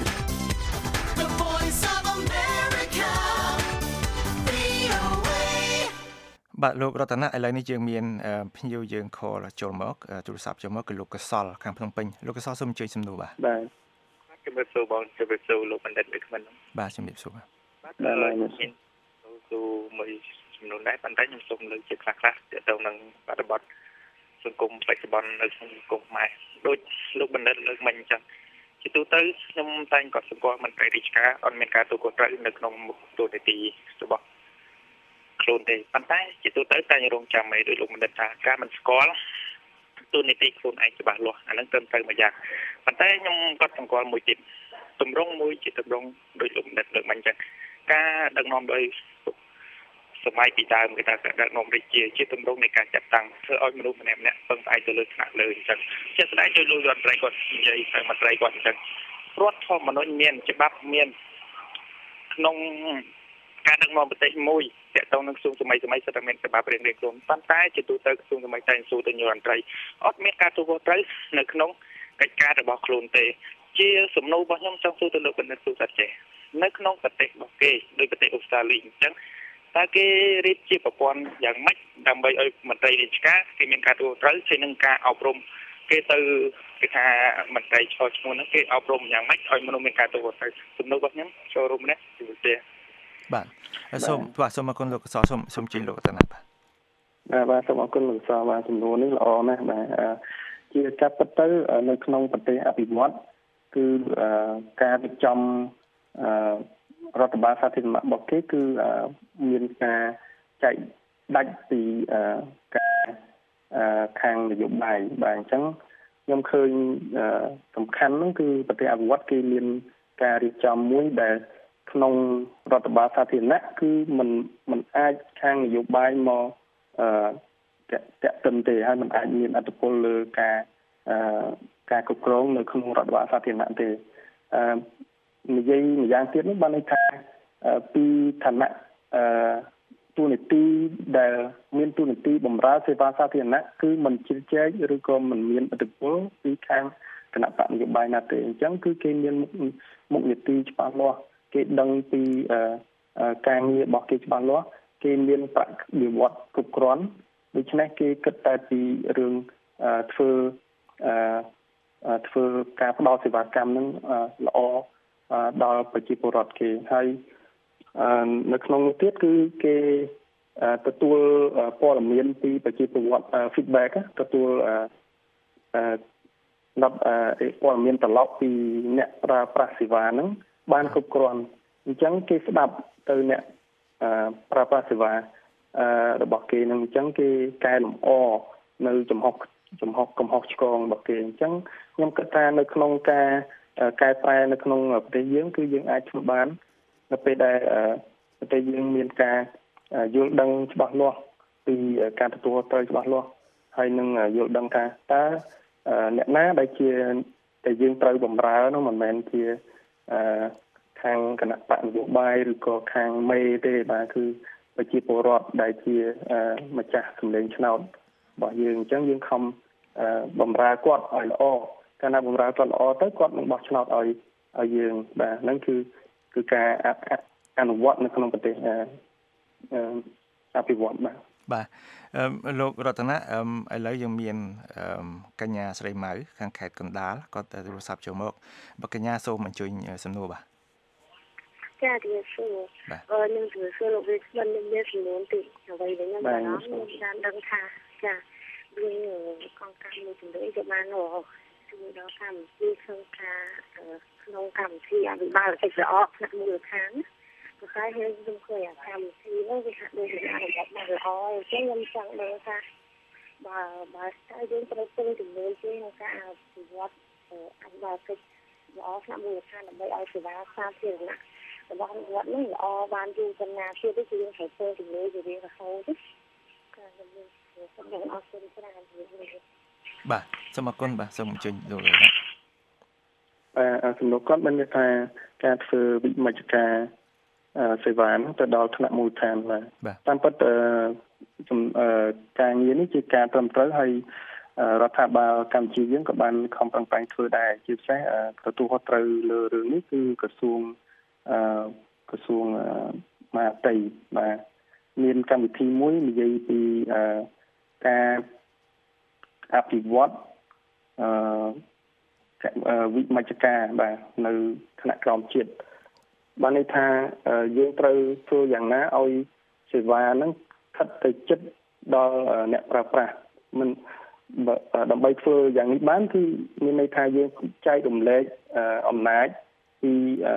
The Voice of America វី អូ เอបាទលោករតនៈឥឡូវនេះយើងមានភ្ញៀវយើង call ចូលមកទូរស័ព្ទចូលមកគឺលោកកសលខាងភ្នំពេញលោកកសលសូមអញ្ជើញសំណួរបាទបាទជំរាបសួរបងជំរាបសួរលោកបណ្ឌិតវិក្កាមបាទជំរាបសួរបាទបាទមានសួរមួយចំនួនដែរប៉ុន្តែខ្ញុំសូមលើកជាខ្លះៗទាក់ទងនឹងបរិបទសង្គមបច្ចុប្បន្ននៅក្នុងសង្គមខ្មែរដូចលោកបណ្ឌិតលើកមិញអញ្ចឹងជាទូទៅខ្ញុំតែងក៏ស្គាល់មន្ត្រីរាជការអត់មានការទូខុសត្រូវនៅក្នុងទូនីតិរបស់ខ្លួនទេប៉ុន្តែជាទូទៅតែរងចាំឲ្យដោយលោកបណ្ឌិតថាការមិនស្គាល់ទូនីតិខ្លួនឯងច្បាស់លាស់អានឹងត្រឹមត្រូវមួយយ៉ាងប៉ុន្តែខ្ញុំក៏ស្គាល់មួយទៀតតម្រងមួយជាតម្រងដោយលោកបណ្ឌិតលើកមិញអញ្ចឹងការដឹកនាំដោយសម័យពីដើមគេថាការដឹកនាំរាជាជាទម្រង់នៃការចាត់តាំងធ្វើឲ្យមនុស្សម្នាក់ម្នាក់ពឹងផ្អែកទៅលើថ្នាក់លើអញ្ចឹងជាក់ស្ដែងដោយលោករដ្ឋមន្ត្រីគាត់និយាយទៅមន្ត្រីគាត់អញ្ចឹងរដ្ឋធម្មនុញ្ញមានច្បាប់មានក្នុងការដឹកនាំប្រទេសមួយទាក់ទងនឹងក្រសួងសម័យសម័យសិទ្ធិមានច្បាប់រៀងៗខ្លួនប៉ុន្តែជាទូទៅក្រសួងសម័យតែសួរទៅរដ្ឋមន្ត្រីអត់មានការទូខុសត្រូវនៅក្នុងកិច្ចការរបស់ខ្លួនទេជាសំណួររបស់ខ្ញុំចង់សួរទៅលោកបណ្ឌិតសុស័ក្តិចេះនៅក្នុងប្រទេសរបស់គេដោយប្រទេសអូស្ត្រាលីអញ្ចឹងតើគេរៀបជាប្រព័ន្ធយ៉ាងម៉េចដើម្បីឲ្យមន្ត្រីរាជការគេមានការទូត្រូវជានឹងការអប់រំគេទៅគេថាមន្ត្រីឆ្លឈ្មោះហ្នឹងគេអប់រំយ៉ាងម៉េចឲ្យមនុស្សមានការទូត្រូវសំណួររបស់ខ្ញុំចូលរួមនេះជំរាបលាបាទសូមបាទសូមអរគុណលោកកសលសូមសូមជិះលោកតណាបាទបាទបាទសូមអរគុណលោកកសលបាទសំណួរនេះល្អណាស់បាទជាការពិតទៅនៅក្នុងប្រទេសអភិវឌ្ឍគឺការរៀបចំរដ្ឋបាលសាធារណៈរបស់គេគឺមានការចែកដាច់ពីការខាងនយោបាយបាទអញ្ចឹងខ្ញុំឃើញសំខាន់ហ្នឹងគឺប្រទេសអភិវឌ្ឍគេមានការរៀបចំមួយដែលក្នុងរដ្ឋបាលសាធារណៈគឺมันมันអាចខាងនយោបាយមកអឺតាក់ទិនទេហើយมันអាចមានអធិបុលលើការអឺការគ្រប់គ្រងនៅក្នុងរដ្ឋបាលសាធារណៈទេអឺនិយាយម្យ៉ាងទៀតនោះបានន័យថាពីឋានៈអឺទូនីតិដែលមានទូនីតិបម្រើសេវាសាធារណៈគឺមិនជ្រៀតជ្រែកឬក៏មិនមានឥទ្ធិពលពីខាងគណៈបកនយោបាយណាទេអញ្ចឹងគឺគេមានមុខនីតិច្បាស់លាស់គេដឹងពីការងាររបស់គេច្បាស់លាស់គេមានប្រាក់វិវត្តគ្រប់គ្រាន់ដូច្នេះគេគិតតែពីរឿងធ្វើធ្វើការផ្ដល់សេវាកម្មនឹងល្អដល់ប្រជាពលរដ្ឋគេហើយនៅក្នុងនោះទៀតគឺគេទទួលព័ត៌មានពីប្រជាពលរដ្ឋ feedback ទទួលដល់ព័ត៌មានត្រឡប់ពីអ្នកប្រើប្រាស់សេវាហ្នឹងបានគ្រប់គ្រាន់អញ្ចឹងគេស្ដាប់ទៅអ្នកប្រើប្រាស់សេវារបស់គេហ្នឹងអញ្ចឹងគេកែលម្អនៅចំហចំហកំហុសឆ្គងរបស់គេអញ្ចឹងខ្ញុំគិតថានៅក្នុងការកែប្រែនៅក្នុងប្រទេសយើងគឺយើងអាចធ្វើបាននៅពេលដែលប្រទេសយើងមានការយល់ដឹងច្បាស់លាស់ពីការទទួលត្រូវច្បាស់លាស់ហើយនឹងយល់ដឹងថាតើអ្នកណាដែលជាតែយើងត្រូវបម្រើនោះមិនមែនជាខាងគណៈបកនយោបាយឬក៏ខាងមេទេបាទគឺប្រជាពលរដ្ឋដែលជាម្ចាស់សម្លេងឆ្នោតរបស់យើងអញ្ចឹងយើងខំបម្រើគាត់ឲ្យល្អកាលណាបម្រើគាត់ល្អទៅគាត់នឹងបោះឆ្នោតឲ្យឲ្យយើងបាទហ្នឹងគឺគឺការអនុវត្តនៅក្នុងប្រទេសអភិវឌ្ឍបាទបាទលោករតនៈឥឡូវយើងមានកញ្ញាស្រីម៉ៅខាងខេត្តកណ្ដាលគាត់ទូរស័ព្ទចូលមកបើកញ្ញាសូមអញ្ជើញសំណួរបាទចាទីសួរអឺនឹងទូរស័ព្ទលោកវិស្វនឹងមានសំណួរទីអ្វីដែលខ្ញុំបានខ្ញុំបានដឹងថាចាដូចកងកម្មមួយជំនួយក៏បានជួយដល់កម្មវិធីក្នុងការក្នុងកម្មវិធីអភិបាលកិច្ចល្អផ្នែកមូលដ្ឋានក៏ហើយខ្ញុំឃើញអាកម្មវិធីនោះវាហាក់ដូចជាអនុវត្តបានល្អអញ្ចឹងខ្ញុំចង់ដឹងថាបើបើស្ទើរយើងត្រូវពឹងជំនួយគេក្នុងការអភិវឌ្ឍអភិបាលកិច្ចល្អផ្នែកមូលដ្ឋានដើម្បីឲ្យសេវាសាធារណៈរបស់រដ្ឋនេះល្អបានយូរចំណាទៀតដូចជាយើងត្រូវពឹងជំនួយជារៀងរហូតទេក៏ខ្ញុំសូមអរគុណច្រើនបាទសូមអរគុណបាទសូមអញ្ជើញលោកណាបាទសំណួរគាត់មានថាការធ្វើវិមជ្ឈការសេវាទៅដល់ថ្នាក់មូលដ្ឋានបាទតាមពិតការងារនេះជាការត្រឹមត្រូវហើយរដ្ឋាភិបាលកម្ពុជាយើងក៏បានខំប្រឹងប្រែងធ្វើដែរជាពិសេសទទួលខុសត្រូវលើរឿងនេះគឺក្រសួងក្រសួងមហាផ្ទៃបាទមានកម្មវិធីមួយនិយាយពីការអភិវឌ្ឍវិមជ្ឈការបាទនៅថ្នាក់ក្រោមជាតិបានន័យថាយើងត្រូវធ្វើយ៉ាងណាឲ្យសេវាហ្នឹងស្ថិតទៅជិតដល់អ្នកប្រើប្រាស់មិនដើម្បីធ្វើយ៉ាងនេះបានគឺមានន័យថាយើងចែករំលែកអំណាចពី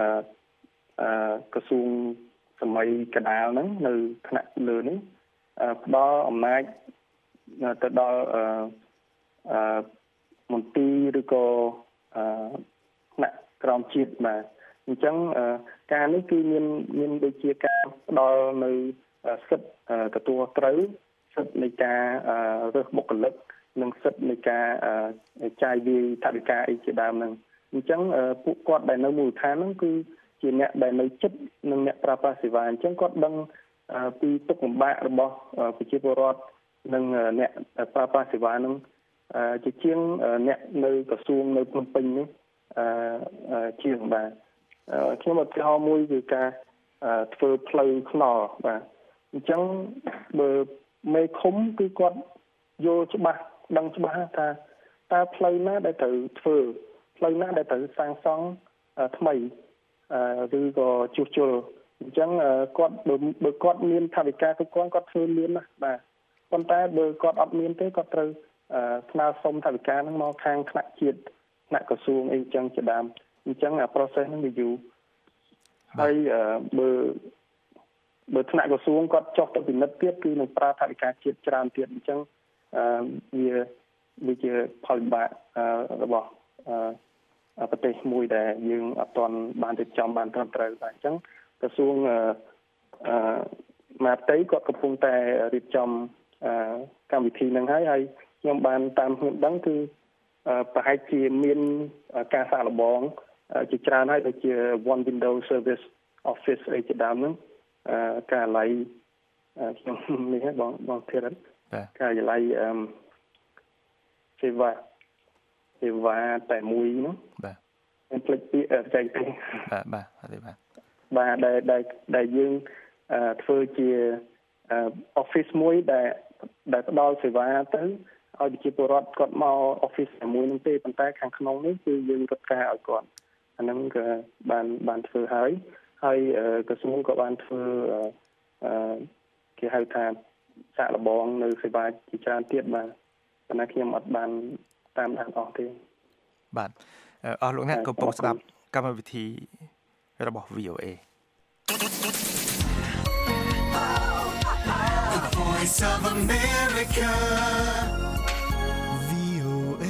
ក្រសួងសម័យកណ្ដាលហ្នឹងនៅថ្នាក់លើនេះផ្ដល់អំណាចទៅដល់មន្ទីរឬក៏ថ្នាក់ក្រោមជាតិបាទអញ្ចឹងការនេះគឺមានមានដូចជាការផ្ដល់នៅសិទ្ធិទទួលត្រូវសិទ្ធិនៃការរើសបុគ្គលិកនិងសិទ្ធិនៃការចាយវាយថវិកាអីជាដើមហ្នឹងអញ្ចឹងពួកគាត់ដែលនៅមូលដ្ឋានហ្នឹងគឺជាអ្នកដែលនៅជិតនឹងអ្នកប្រើប្រាស់សេវាអញ្ចឹងគាត់ដឹងពីទុក្ខលំបាករបស់ប្រជាពលរដ្ឋនិងអ្នកប្រើប្រាស់សេវាហ្នឹងជាជាងអ្នកនៅក្រសួងនៅភ្នំពេញនេះជាងបាទខ្ញុំឧទាហរណ៍មួយគឺការធ្វើផ្លូវថ្នល់បាទអញ្ចឹងបើមេឃុំគឺគាត់យល់ច្បាស់ដឹងច្បាស់ថាតើផ្លូវណាដែលត្រូវធ្វើផ្លូវណាដែលត្រូវសាងសង់ថ្មីឬក៏ជួសជុលអញ្ចឹងគាត់បើគាត់មានថវិកាគ្រប់គ្រាន់គាត់ធ្វើមានណាបាទប៉ុន្តែបើគាត់អត់មានទេគាត់ត្រូវស្នើសុំថវិកាហ្នឹងមកខាងថ្នាក់ជាតិថ្នាក់ក្រសួងអីចឹងជាដើមអញ្ចឹងអា process ហ្នឹងវាយូរហើយបើបើថ្នាក់ក្រសួងគាត់ចុះទៅពិនិត្យទៀតគឺនឹងប្រើថវិកាជាតិច្រើនទៀតអញ្ចឹងវាវាជាផលវិបាករបស់ប្រទេសមួយដែលយើងអត់ទាន់បានរៀបចំបានត្រឹមត្រូវបាទអញ្ចឹងក្រសួងមហាផ្ទៃគាត់កំពុងតែរៀបចំកម្មវិធីហ្នឹងហើយហើយខ្ញុំបានតាមខ្ញុំដឹងគឺប្រហែលជាមានការសាកល្បងជាច្រើនហើយដូចជា One Window Service Office អីជាដើមហ្នឹងកាល័យខ្ញុំនេះបងបងធិរិតកាល័យសេវាសេវាតែមួយនោះបាទខ្ញុំភ្លេចពាក្យចែកទេបាទបាទអត់ទេបាទបាទដែលដែលដែលយើងធ្វើជា office មួយដែលដែលផ្ដល់សេវាទៅឲ្យប្រជាពលរដ្ឋគាត់មក office មួយនោះទេប៉ុន្តែខាងក្នុងនេះគឺយើងរត់ការឲ្យគាត់អាហ្នឹងក៏បានបានធ្វើហើយហើយក្រសួងក៏បានធ្វើគេហៅថាសាកល្បងនៅសេវាជាច្រើនទៀតបាទប៉ុន្តែខ្ញុំអត់បានតាមដានអស់ទេបាទអស់លោកអ្នកកំពុងស្ដាប់កម្មវិធីរបស់ វី អូ เอ The Voice of America វី អូ เอ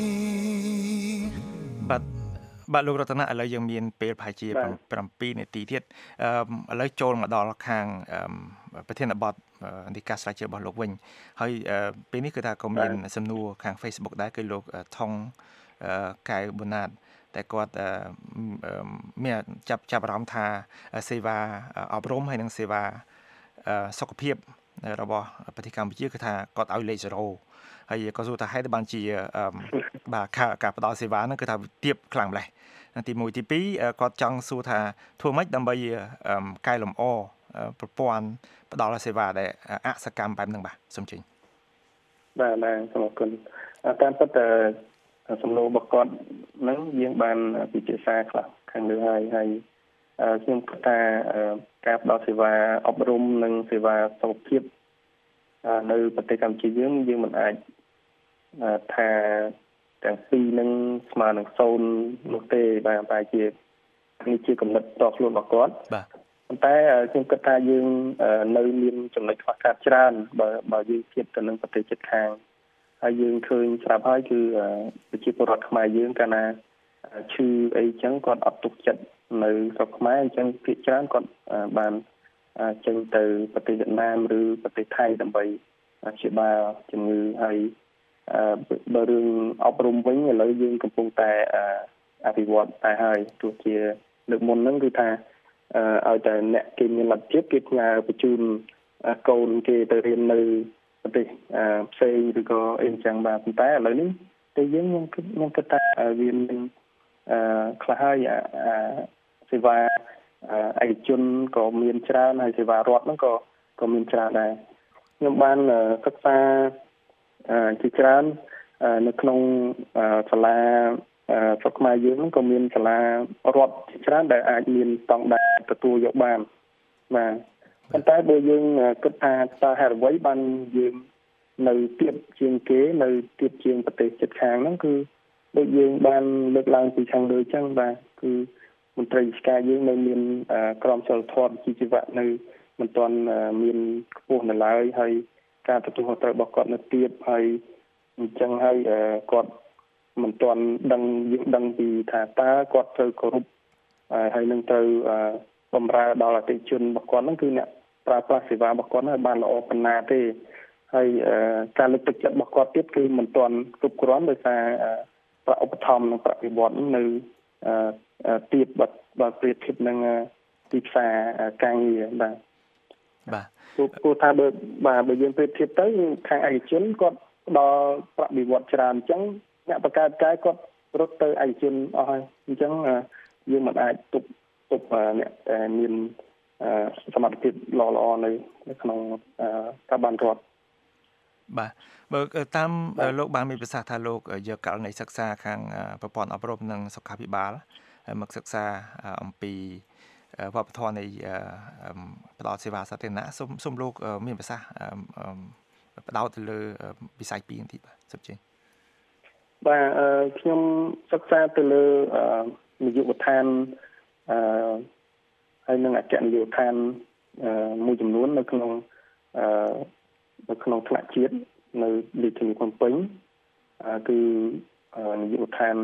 បាទបាទលោករតនាឥឡូវយើងមានពេលប្រហែលជា7នាទីទៀតអឺឥឡូវចូលមកដល់ខាងប្រធានបទនៃការស្រាវជ្រាវរបស់លោកវិញហើយពេលនេះគឺថាក៏មានសំណួរខាង Facebook ដែរគឺលោកថងកៅប៊ូណាតតែគាត់មានចាប់ចាប់អារម្មណ៍ថាសេវាអប់រំហើយនិងសេវាសុខភាពរបស់ប្រទេសកម្ពុជាគឺថាគាត់ឲ្យលេខ0ហើយក៏សួរថាហេតុបានជាបាទការផ្ដល់សេវាហ្នឹងគឺថាទាបខ្លាំងម្ល៉េះទី1ទី2គាត់ចង់សួរថាធ្វើម៉េចដើម្បីកែលម្អប្រព័ន្ធផ្ដល់សេវាដែលអសកម្មបែបហ្នឹងបាទសូមជើញបាទបាទសូមអរគុណតាមពិតតែសំណួររបស់គាត់ហ្នឹងយើងបានពិភាក្សាខ្លះខាងលើហើយហើយខ្ញុំគិតថាការផ្ដល់សេវាអប់រំនិងសេវាសុខភាពនៅប្រទេសកម្ពុជាយើងយើងមិនអាចថាទាំងពីរនឹងស្មើនឹងសូន្យនោះទេបាទតែជានេះជាកំណត់តខ្លួនរបស់គាត់បាទប៉ុន្តែខ្ញុំគិតថាយើងនៅមានចំណុចខ្វះខាតច្រើនបើបើយើងធៀបទៅនឹងប្រទេសជិតខាងហើយយើងឃើញស្រាប់ហើយគឺប្រជាពលរដ្ឋខ្មែរយើងកាលណាឈឺអីចឹងគាត់អត់ទុកចិត្តនៅស្រុកខ្មែរអញ្ចឹងភាគច្រើនគាត់បានចេញទៅប្រទេសវៀតណាមឬប្រទេសថៃដើម្បីព្យាបាលជំងឺហើយបើរឿងអប់រំវិញឥឡូវយើងកំពុងតែអភិវឌ្ឍតែហើយទោះជាលើកមុនហ្នឹងគឺថាឲ្យតែអ្នកគេមានលទ្ធភាពគេផ្ញើបញ្ជូនកូនគេទៅរៀននៅប្រទេសផ្សេងឬក៏អីចឹងបាទប៉ុន្តែឥឡូវនេះតែយើងខ្ញុំគិតខ្ញុំគិតថាវាមានអឺខ្លះហើយសេវាឯកជនក៏មានច្រើនហើយសេវារដ្ឋហ្នឹងក៏ក៏មានច្រើនដែរខ្ញុំបានសិក្សាជាច្រើននៅក្នុងសាលាស្រុកខ្មែរយើងហ្នឹងក៏មានសាលារដ្ឋជាច្រើនដែលអាចមានស្តង់ដារទទួលយកបានបាទប៉ុន្តែបើយើងគិតថាតើហេតុអ្វីបានយើងនៅទៀតជាងគេនៅទៀតជាងប្រទេសជិតខាងហ្នឹងគឺដូចយើងបានលើកឡើងពីខាងលើចឹងបាទគឺមន្ត្រីរាជការយើងនៅមានក្រមសីលធម៌វិជ្ជាជីវៈនៅមិនទាន់មានខ្ពស់នៅឡើយហើយការទទួលខុសត្រូវរបស់គាត់នៅទៀតហើយអញ្ចឹងហើយគាត់មិនទាន់ដឹងយើងដឹងពីថាតើគាត់ត្រូវគោរពហើយនឹងត្រូវបម្រើដល់អតិថិជនរបស់គាត់ហ្នឹងគឺអ្នកប្រើប្រាស់សេវារបស់គាត់ហ្នឹងបានល្អប៉ុណ្ណាទេហើយការលើកទឹកចិត្តរបស់គាត់ទៀតគឺមិនទាន់គ្រប់គ្រាន់ដោយសារប្រាក់ឧបត្ថម្ភនិងប្រាក់បៀវត្សនៅទៀបបើប្រៀបធៀបនឹងទីផ្សារការងារបាទបាទព្រោះថាបើបាទបើយើងប្រៀបធៀបទៅខាងឯកជនគាត់ផ្ដល់ប្រាក់បៀវត្សច្រើនអញ្ចឹងអ្នកបង្កើតកាយគាត់រត់ទៅឯកជនអស់ហើយអញ្ចឹងយើងមិនអាចទប់ទប់អ្នកមានសមត្ថភាពល្អល្អនៅនៅក្នុងស្ថាប័នរដ្ឋបាទបើតាមលោកបានមានប្រសាសន៍ថាលោកយកករណីសិក្សាខាងប្រព័ន្ធអប់រំនិងសុខាភិបាលហើយមកសិក្សាអំពីវប្បធម៌នៃផ្ដល់សេវាសាធារណៈសូមសូមលោកមានប្រសាសន៍ផ្ដោតទៅលើវិស័យពីរបន្តិចបាទសូមជឿបាទខ្ញុំសិក្សាទៅលើនយោបាយដ្ឋានអឺហើយនឹងអគ្គនាយកដ្ឋានមួយចំនួននៅក្នុងអឺនៅក្នុងថ្នាក់ជាតិនៅរាជធានីភ្នំពេញគឺនយោបាយដ្ឋាន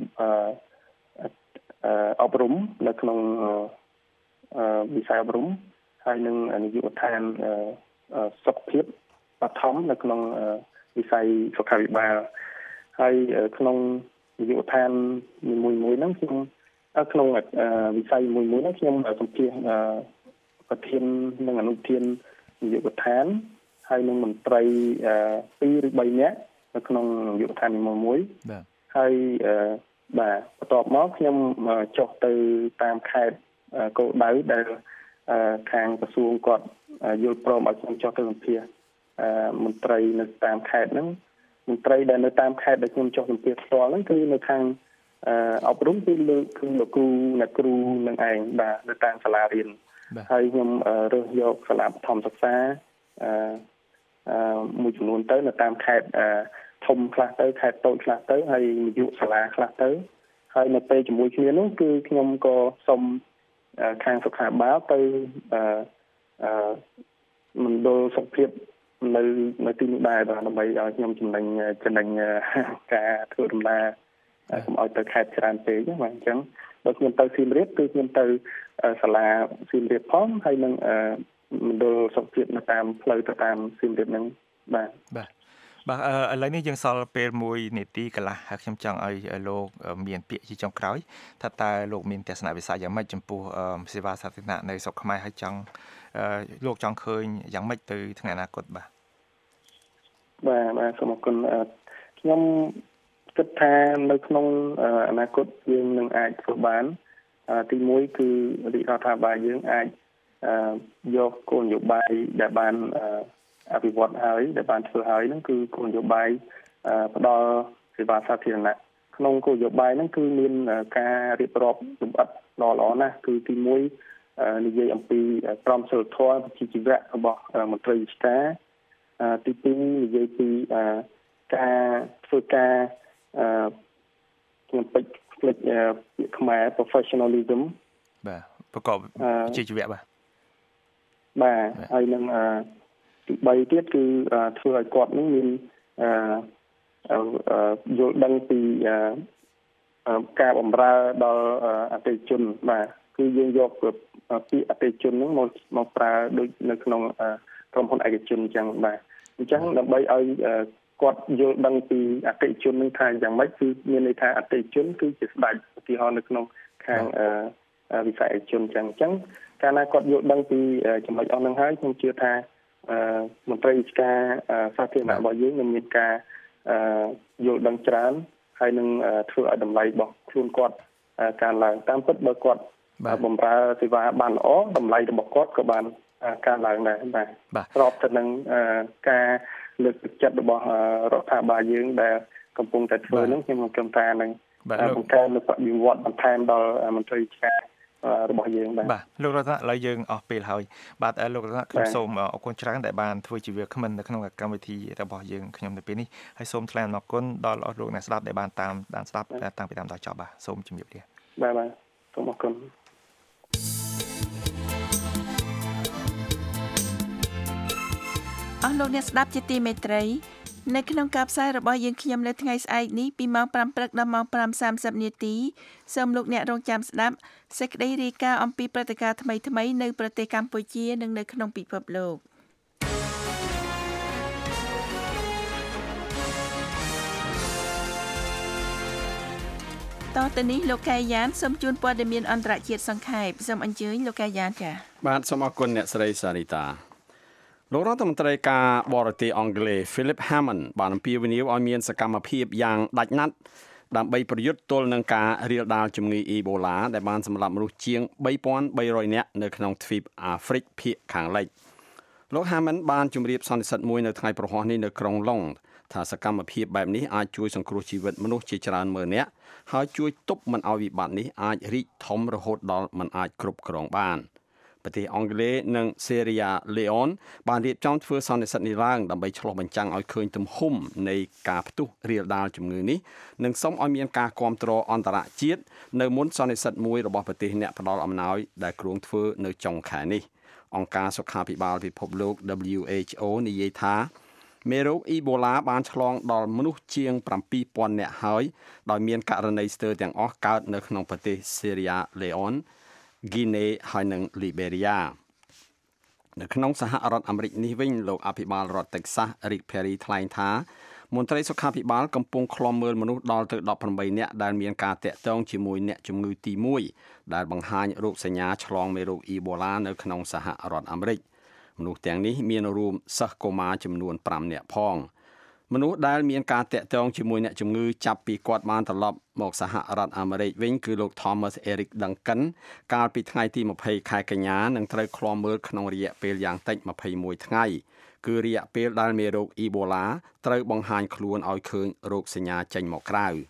អប់រំនៅក្នុងវិស័យអប់រំហើយនឹងនយោបាយដ្ឋានសុខភាពបឋមនៅក្នុងវិស័យសុខាភិបាលហើយក្នុងនយោបាយដ្ឋានមួយមួយហ្នឹងខ្ញុំក្នុងវិស័យមួយមួយហ្នឹងខ្ញុំសម្ភាសប្រធាននិងអនុប្រធាននយោបាយដ្ឋានហើយនឹងមន្ត្រីពីរឬបីនាក់នៅក្នុងនយោបាយដ្ឋាននីមួយៗហហើយបាទបន្ទាប់មកខ្ញុំចុះទៅតាមខេត្តគោលដៅដែលខាងក្រសួងគាត់យល់ព្រមឲ្យខ្ញុំចុះទៅសម្ភាសមន្ត្រីនៅតាមខេត្តហ្នឹងមន្ត្រីដែលនៅតាមខេត្តដែលខ្ញុំចុះសម្ភាសផ្ទាល់ហ្នឹងគឺនៅខាងអប់រំគឺលើកគឺលោកគ្រូអ្នកគ្រូនឹងឯងបាទនៅតាមសាលារៀនហើយខ្ញុំរើសយកសាលាបឋមសិក្សាអឺមួយចំនួនទៅនៅតាមខេត្តធំខ្លះទៅខេត្តតូចខ្លះទៅហើយនាយកសាលាខ្លះទៅហើយនៅពេលជាមួយគ្នានោះគឺខ្ញុំក៏សុំខាងសុខាភិបាលទៅអឺអឺមណ្ឌលសុខភាពនៅនៅទីនេះដែរបាទដើម្បីឲ្យខ្ញុំចំណេញចំណេញការធ្វើដំណើរកុំឲ្យទៅខេត្តច្រើនពេកណាបាទអញ្ចឹងបើខ្ញុំទៅសៀមរាបគឺខ្ញុំទៅសាលាសៀមរាបផងហើយនឹងមណ្ឌលសុខភាពនៅតាមផ្លូវទៅតាមសៀមរាបហ្នឹងបាទបាទបាទឥឡូវនេះយើងសល់ពេលមួយនាទីកន្លះហើយខ្ញុំចង់ឲ្យលោកមានពាក្យជាចុងក្រោយថាតើលោកមានទស្សនវិស័យយ៉ាងម៉េចចំពោះសេវាសាធារណៈនៅស្រុកខ្មែរហើយចង់លោកចង់ឃើញយ៉ាងម៉េចទៅថ្ងៃអនាគតបាទបាទបាទសូមអរគុណខ្ញុំគិតថានៅក្នុងអនាគតយើងនឹងអាចធ្វើបានទីមួយគឺរាជរដ្ឋាភិបាលយើងអាចយកគោលនយោបាយដែលបានអភិវឌ្ឍហើយដែលបានធ្វើហើយហ្នឹងគឺគោលនយោបាយផ្ដល់សេវាសាធារណៈក្នុងគោលនយោបាយហ្នឹងគឺមានការរៀបរាប់លម្អិតដ៏ល្អណាស់គឺទីមួយនិយាយអំពីក្រមសីលធម៌វិជ្ជាជីវៈរបស់មន្ត្រីរាជការទីពីរនិយាយពីការធ្វើការខ្ញុំពេចផ្លេចពាក្យខ្មែរ professionalism បាទប្រកបវិជ្ជាជីវៈបាទបាទហើយនឹងទីបីទៀតគឺធ្វើឲ្យគាត់នឹងមានយល់ដឹងពីការបម្រើដល់អតិថិជនបាទគឺយើងយកពាក្យអតិថិជនហ្នឹងមកមកប្រើដូចនៅក្នុងក្រុមហ៊ុនឯកជនអញ្ចឹងបាទអញ្ចឹងដើម្បីឲ្យគាត់យល់ដឹងពីអតិថិជននឹងថាយ៉ាងម៉េចគឺមានន័យថាអតិថិជនគឺជាស្ដេចឧទាហរណ៍នៅក្នុងខាងវិស័យឯកជនអញ្ចឹងអញ្ចឹងកាលណាគាត់យល់ដឹងពីចំណុចអស់ហ្នឹងហើយខ្ញុំជឿថាមន្ត្រីរាជការសាធារណៈរបស់យើងនឹងមានការយល់ដឹងច្រើនហើយនឹងធ្វើឲ្យតម្លៃរបស់ខ្លួនគាត់កើនឡើងតាមពិតបើគាត់បម្រើសេវាបានល្អតម្លៃរបស់គាត់ក៏បានកើនឡើងដែរបាទស្របទៅនឹងការលើកទឹកចិត្តរបស់រដ្ឋាភិបាលយើងដែលកំពុងតែធ្វើហ្នឹងខ្ញុំគិតថានឹងបង្កើននូវបរិវត្តបន្ថែមដល់មន្ត្រីរាជការរបស់យើងបាទបាទលោករតនៈឥឡូវយើងអស់ពេលហើយបាទលោករតនៈខ្ញុំសូមអរគុណច្រើនដែលបានធ្វើជាវាគ្មិននៅក្នុងកម្មវិធីរបស់យើងខ្ញុំនៅពេលនេះហើយសូមថ្លែងអំណរគុណដល់អស់លោកអ្នកស្ដាប់ដែលបានតាមដានស្ដាប់តាំងពីដើមដល់ចប់បាទសូមជម្រាបលាបាទបាទសូមអរគុណអស់លោកអ្នកស្ដាប់ជាទីមេត្រីនៅក្នុងការផ្សាយរបស់យើងខ្ញុំនៅថ្ងៃស្អែកនេះពីម៉ោងប្រាំព្រឹកដល់ម៉ោងប្រាំសាមសិបនាទីសូមលោកអ្នករងចាំស្ដាប់សេចក្តីរាយការណ៍អំពីព្រឹត្តិការណ៍ថ្មីៗនៅប្រទេសកម្ពុជានិងនៅក្នុងពិភពលោកតទៅនេះលោកកែយ៉ានសូមជូនព័ត៌មានអន្តរជាតិសង្ខេបសូមអញ្ជើញលោកកែយ៉ានចា៎បាទសូមអរគុណអ្នកស្រីសារីតាលោករដ្ឋមន្ត្រីការបរទេសអង់គ្លេស Philip Hammond បានអំពាវនាវឲ្យមានសកម្មភាពយ៉ាងដាច់ណាត់ដើម្បីប្រយុទ្ធទល់នឹងការរាលដាលជំងឺអ៊ីបូឡាដែលបានសម្លាប់មនុស្សជាងបីពាន់បីរយនាក់នៅក្នុងទ្វីបអាហ្វ្រិកភាគខាងលិចលោក Hammond បានជម្រាបសន្និសីទមួយនៅថ្ងៃប្រហ័សនេះនៅក្រុងឡុងថាសកម្មភាពបែបនេះអាចជួយសង្គ្រោះជីវិតមនុស្សជាច្រើនម៉ឺននាក់ហើយជួយទប់មិនឲ្យវិបត្តិនេះអាចរីកធំរហូតដល់មិនអាចគ្រប់គ្រងបានប្រទេសអង់គ្លេសនិងសេរីយ៉ាឡេអុនបានរៀបចំធ្វើសន្និសីទនេះឡើងដើម្បីឆ្លុះបញ្ចាំងឲ្យឃើញទំហំនៃការផ្ទុះរាលដាលជំងឺនេះនិងសូមឲ្យមានការគាំទ្រអន្តរជាតិនៅមុនសន្និសីទមួយរបស់ប្រទេសអ្នកផ្ដល់អំណោយដែលគ្រោងធ្វើនៅចុងខែនេះអង្គការសុខាភិបាលពិភពលោក ដបលយូ អេជ អូ និយាយថាមេរោគអ៊ីបូឡាបានឆ្លងដល់មនុស្សជាងប្រាំពីរពាន់នាក់ហើយដោយមានករណីស្ទើរទាំងអស់កើតនៅក្នុងប្រទេសសេរីយ៉ាឡេអុនហ្គីណេហើយនិងលីបេរីយ៉ានៅក្នុងសហរដ្ឋអាមេរិកនេះវិញលោកអភិបាលរដ្ឋ Texas Rick Perry ថ្លែងថាមន្ត្រីសុខាភិបាលកំពុងឃ្លាំមើលមនុស្សដល់ទៅដប់ប្រាំបីនាក់ដែលមានការតាក់ទងជាមួយអ្នកជំងឺទីមួយដែលបង្ហាញរោគសញ្ញាឆ្លងមេរោគអ៊ីបូឡានៅក្នុងសហរដ្ឋអាមេរិកមនុស្សទាំងនេះមានរួមសិស្សកុមារចំនួនប្រាំនាក់ផងមនុស្សដែលមានការតាក់ទងជាមួយអ្នកជំងឺចាប់ពីគាត់បានត្រឡប់មកសហរដ្ឋអាមេរិកវិញគឺលោក Thomas Eric Duncan កាលពីថ្ងៃទីម្ភៃខែកញ្ញានឹងត្រូវឃ្លាំមើលក្នុងរយៈពេលយ៉ាងតិចម្ភៃមួយថ្ងៃគឺរយៈពេលដែលមេរោគ Ebola ត្រូវបង្ហាញខ្លួនឲ្យឃើញរោគសញ្ញាចេញមកក្រៅ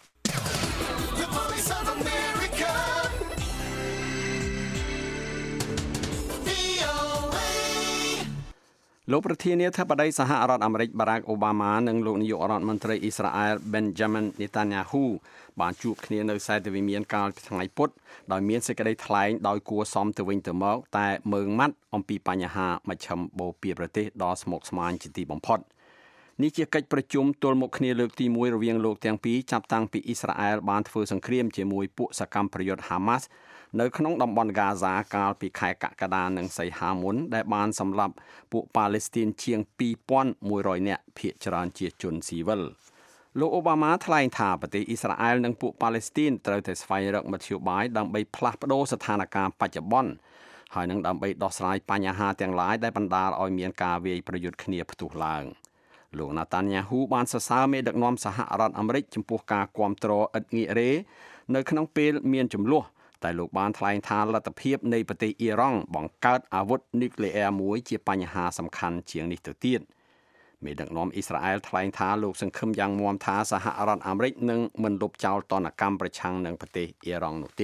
លោកប្រធានាធិបតីសហរដ្ឋអាមេរិក Barack Obama និងលោកនាយករដ្ឋមន្ត្រីអ៊ីស្រាអែល Benjamin Netanyahu បានជួបគ្នានៅសែនវិមានកាលពីថ្ងៃពុធដោយមានសេចក្តីថ្លែងដោយគួរសមទៅវិញទៅមកតែមើងម៉ាត់អំពីបញ្ហាមជ្ឈមបូព៌ាប្រទេសដ៏ស្មុគស្មាញជាទីបំផុតនេះជាកិច្ចប្រជុំទល់មុខគ្នាលើកទីមួយរវាងលោកទាំងពីរចាប់តាំងពីអ៊ីស្រាអែលបានធ្វើសង្គ្រាមជាមួយពួកសកម្មប្រយុទ្ធ Hamas នៅក្នុងតំបន់ហ្គាហ្សាកាលពីខែកក្កដានិងសីហាមុនដែលបានសម្លាប់ពួកប៉ាឡេស្ទីនជាងពីរពាន់មួយរយនាក់ភាគច្រើនជាជនស៊ីវិលលោកអូបាម៉ាថ្លែងថាប្រទេសអ៊ីស្រាអែលនិងពួកប៉ាឡេស្ទីនត្រូវតែស្វែងរកមធ្យោបាយដើម្បីផ្លាស់ប្ដូរស្ថានភាពបច្ចុប្បន្នហើយនឹងដើម្បីដោះស្រាយបញ្ហាទាំងឡាយដែលបណ្ដាលឲ្យមានការវាយប្រយុទ្ធគ្នាផ្ទុះឡើងលោកណាតានយ៉ាហ៊ូបានសរសើរមេដឹកនាំសហរដ្ឋអាមេរិកចំពោះការគាំទ្រឥតងាករេនៅក្នុងពេលមានចំនួនតែលោកបានថ្លែងថាលទ្ធភាពនៃប្រទេសអ៊ីរ៉ង់បង្កើតអាវុធនុយក្លេអ៊ែរមួយជាបញ្ហាសំខាន់ជាងនេះទៅទៀតមេដឹកនាំអ៊ីស្រាអែលថ្លែងថាលោកសង្ឃឹមយ៉ាងមាំថាសហរដ្ឋអាមេរិកនឹងមិនលុបចោលទណ្ឌកម្មប្រឆាំងនឹងប្រទេសអ៊ីរ៉ង់នោះទេ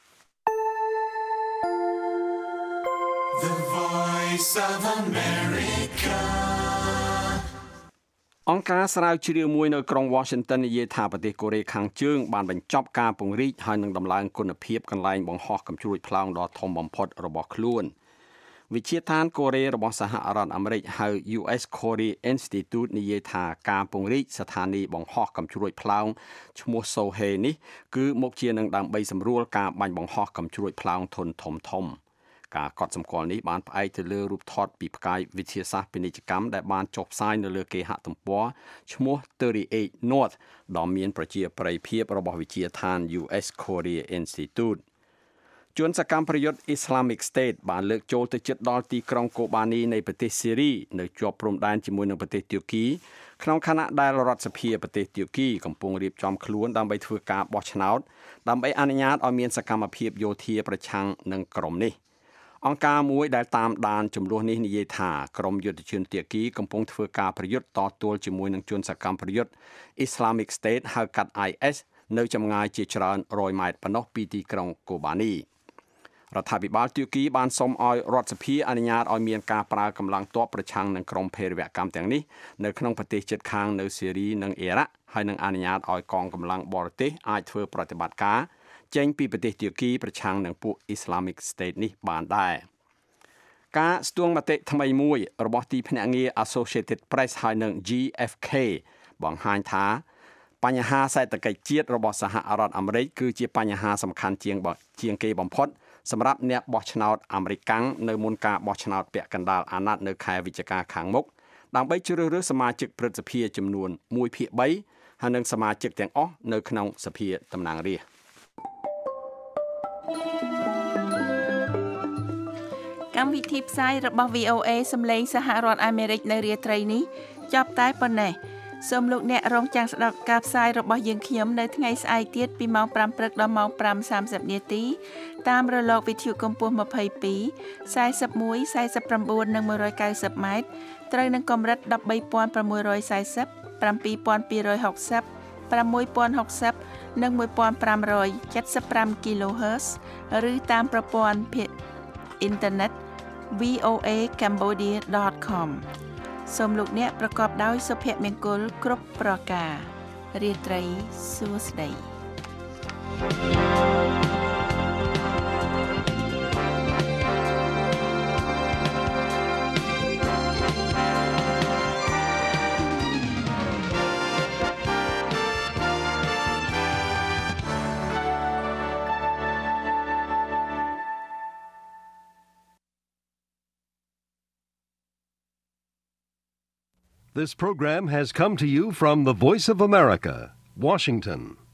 The Voice of America អង្គការស្រាវជ្រាវមួយនៅក្រុង Washington និយាយថាប្រទេសកូរ៉េខាងជើងបានបញ្ចប់ការពង្រីកហើយនឹងដំឡើងគុណភាពកន្លែងបង្ហោះកាំជ្រួចផ្លោងដ៏ធំបំផុតរបស់ខ្លួនវិទ្យាឋានកូរ៉េរបស់សហរដ្ឋអាមេរិកហៅ U S Korea Institute និយាយថាការពង្រីកស្ថានីយបង្ហោះកាំជ្រួចផ្លោងឈ្មោះ Sohae នេះគឺមកជានឹងដើម្បីសម្រួលការបាញ់បង្ហោះកាំជ្រួចផ្លោងធុនធំធំការកត់សម្គាល់នេះបានផ្អែកទៅលើរូបថតពីផ្កាយវិទ្យាសាស្ត្រពាណិជ្ជកម្មដែលបានចុះផ្សាយនៅលើគេហទំព័រឈ្មោះthirty-eight North ដ៏មានប្រជាប្រិយភាពរបស់វិទ្យាឋាន U S Korea Institute ជនសកម្មប្រយុទ្ធ Islamic State បានលើកចូលទៅជិតដល់ទីក្រុងកូបានីនៃប្រទេសស៊ីរីនៅជាប់ព្រំដែនជាមួយនឹងប្រទេសទួរគីក្នុងខណៈដែលរដ្ឋសភាប្រទេសទួរគីកំពុងរៀបចំខ្លួនដើម្បីធ្វើការបោះឆ្នោតដើម្បីអនុញ្ញាតឲ្យមានសកម្មភាពយោធាប្រឆាំងនឹងក្រុមនេះអង្គការមួយដែលតាមដានចំនួននេះនិយាយថាក្រុមយុទ្ធជនទួរគីកំពុងធ្វើការប្រយុទ្ធតទល់ជាមួយនឹងជនសកម្មប្រយុទ្ធ Islamic State ហៅកាត់ I S នៅចម្ងាយជាច្រើនរយម៉ែត្រប៉ុណ្ណោះពីទីក្រុងកូបានីរដ្ឋាភិបាលទួរគីបានសុំឲ្យរដ្ឋសភាអនុញ្ញាតឲ្យមានការប្រើកម្លាំងទ័ពប្រឆាំងនឹងក្រុមភេរវកម្មទាំងនេះនៅក្នុងប្រទេសជិតខាងនៅស៊ីរីនិងអ៊ីរ៉ាក់ហើយនឹងអនុញ្ញាតឲ្យកងកម្លាំងបរទេសអាចធ្វើប្រតិបត្តិការចេញពីប្រទេសទួរគីប្រឆាំងនឹងពួក Islamic State នេះបានដែរការស្ទង់មតិថ្មីមួយរបស់ទីភ្នាក់ងារ Associated Press ហើយនឹង G F K បង្ហាញថាបញ្ហាសេដ្ឋកិច្ចជាតិរបស់សហរដ្ឋអាមេរិកគឺជាបញ្ហាសំខាន់ជាងជាងគេបំផុតសម្រាប់អ្នកបោះឆ្នោតអាមេរិកាំងនៅមុនការបោះឆ្នោតពាក់កណ្ដាលអាណត្តិនៅខែវិច្ឆិកាខាងមុខដើម្បីជ្រើសរើសសមាជិកព្រឹទ្ធសភាចំនួនoneភាគthreeហើយនិងសមាជិកទាំងអស់នៅក្នុងសភាតំណាងរាស្ត្រកម្មវិធីផ្សាយរបស់ V O A សំឡេងសហរដ្ឋអាមេរិកនៅរាត្រីនេះចប់តែប៉ុណ្ណេះសូមលោកអ្នករងចាំស្ដាប់ការផ្សាយរបស់យើងខ្ញុំនៅថ្ងៃស្អែកទៀតពីម៉ោងfiveព្រឹកដល់ម៉ោងfive thirtyនាទីតាមរលកវិទ្យុកម្ពស់twenty-two, forty-one, forty-nineនិងone ninetyម៉ែត្រត្រូវនឹងកម្រិតthirteen sixty, seven thousand two hundred sixty, six thousand sixtyនិងfifteen seventy-five គីឡូហឺត ឬតាមប្រព័ន្ធអ៊ីនធឺណិត v o a cambodia dot com សូមលោកអ្នកប្រកបដោយសុភមង្គលគ្រប់ប្រការរាត្រីសួស្តី This program has come to you from the Voice of America, Washington.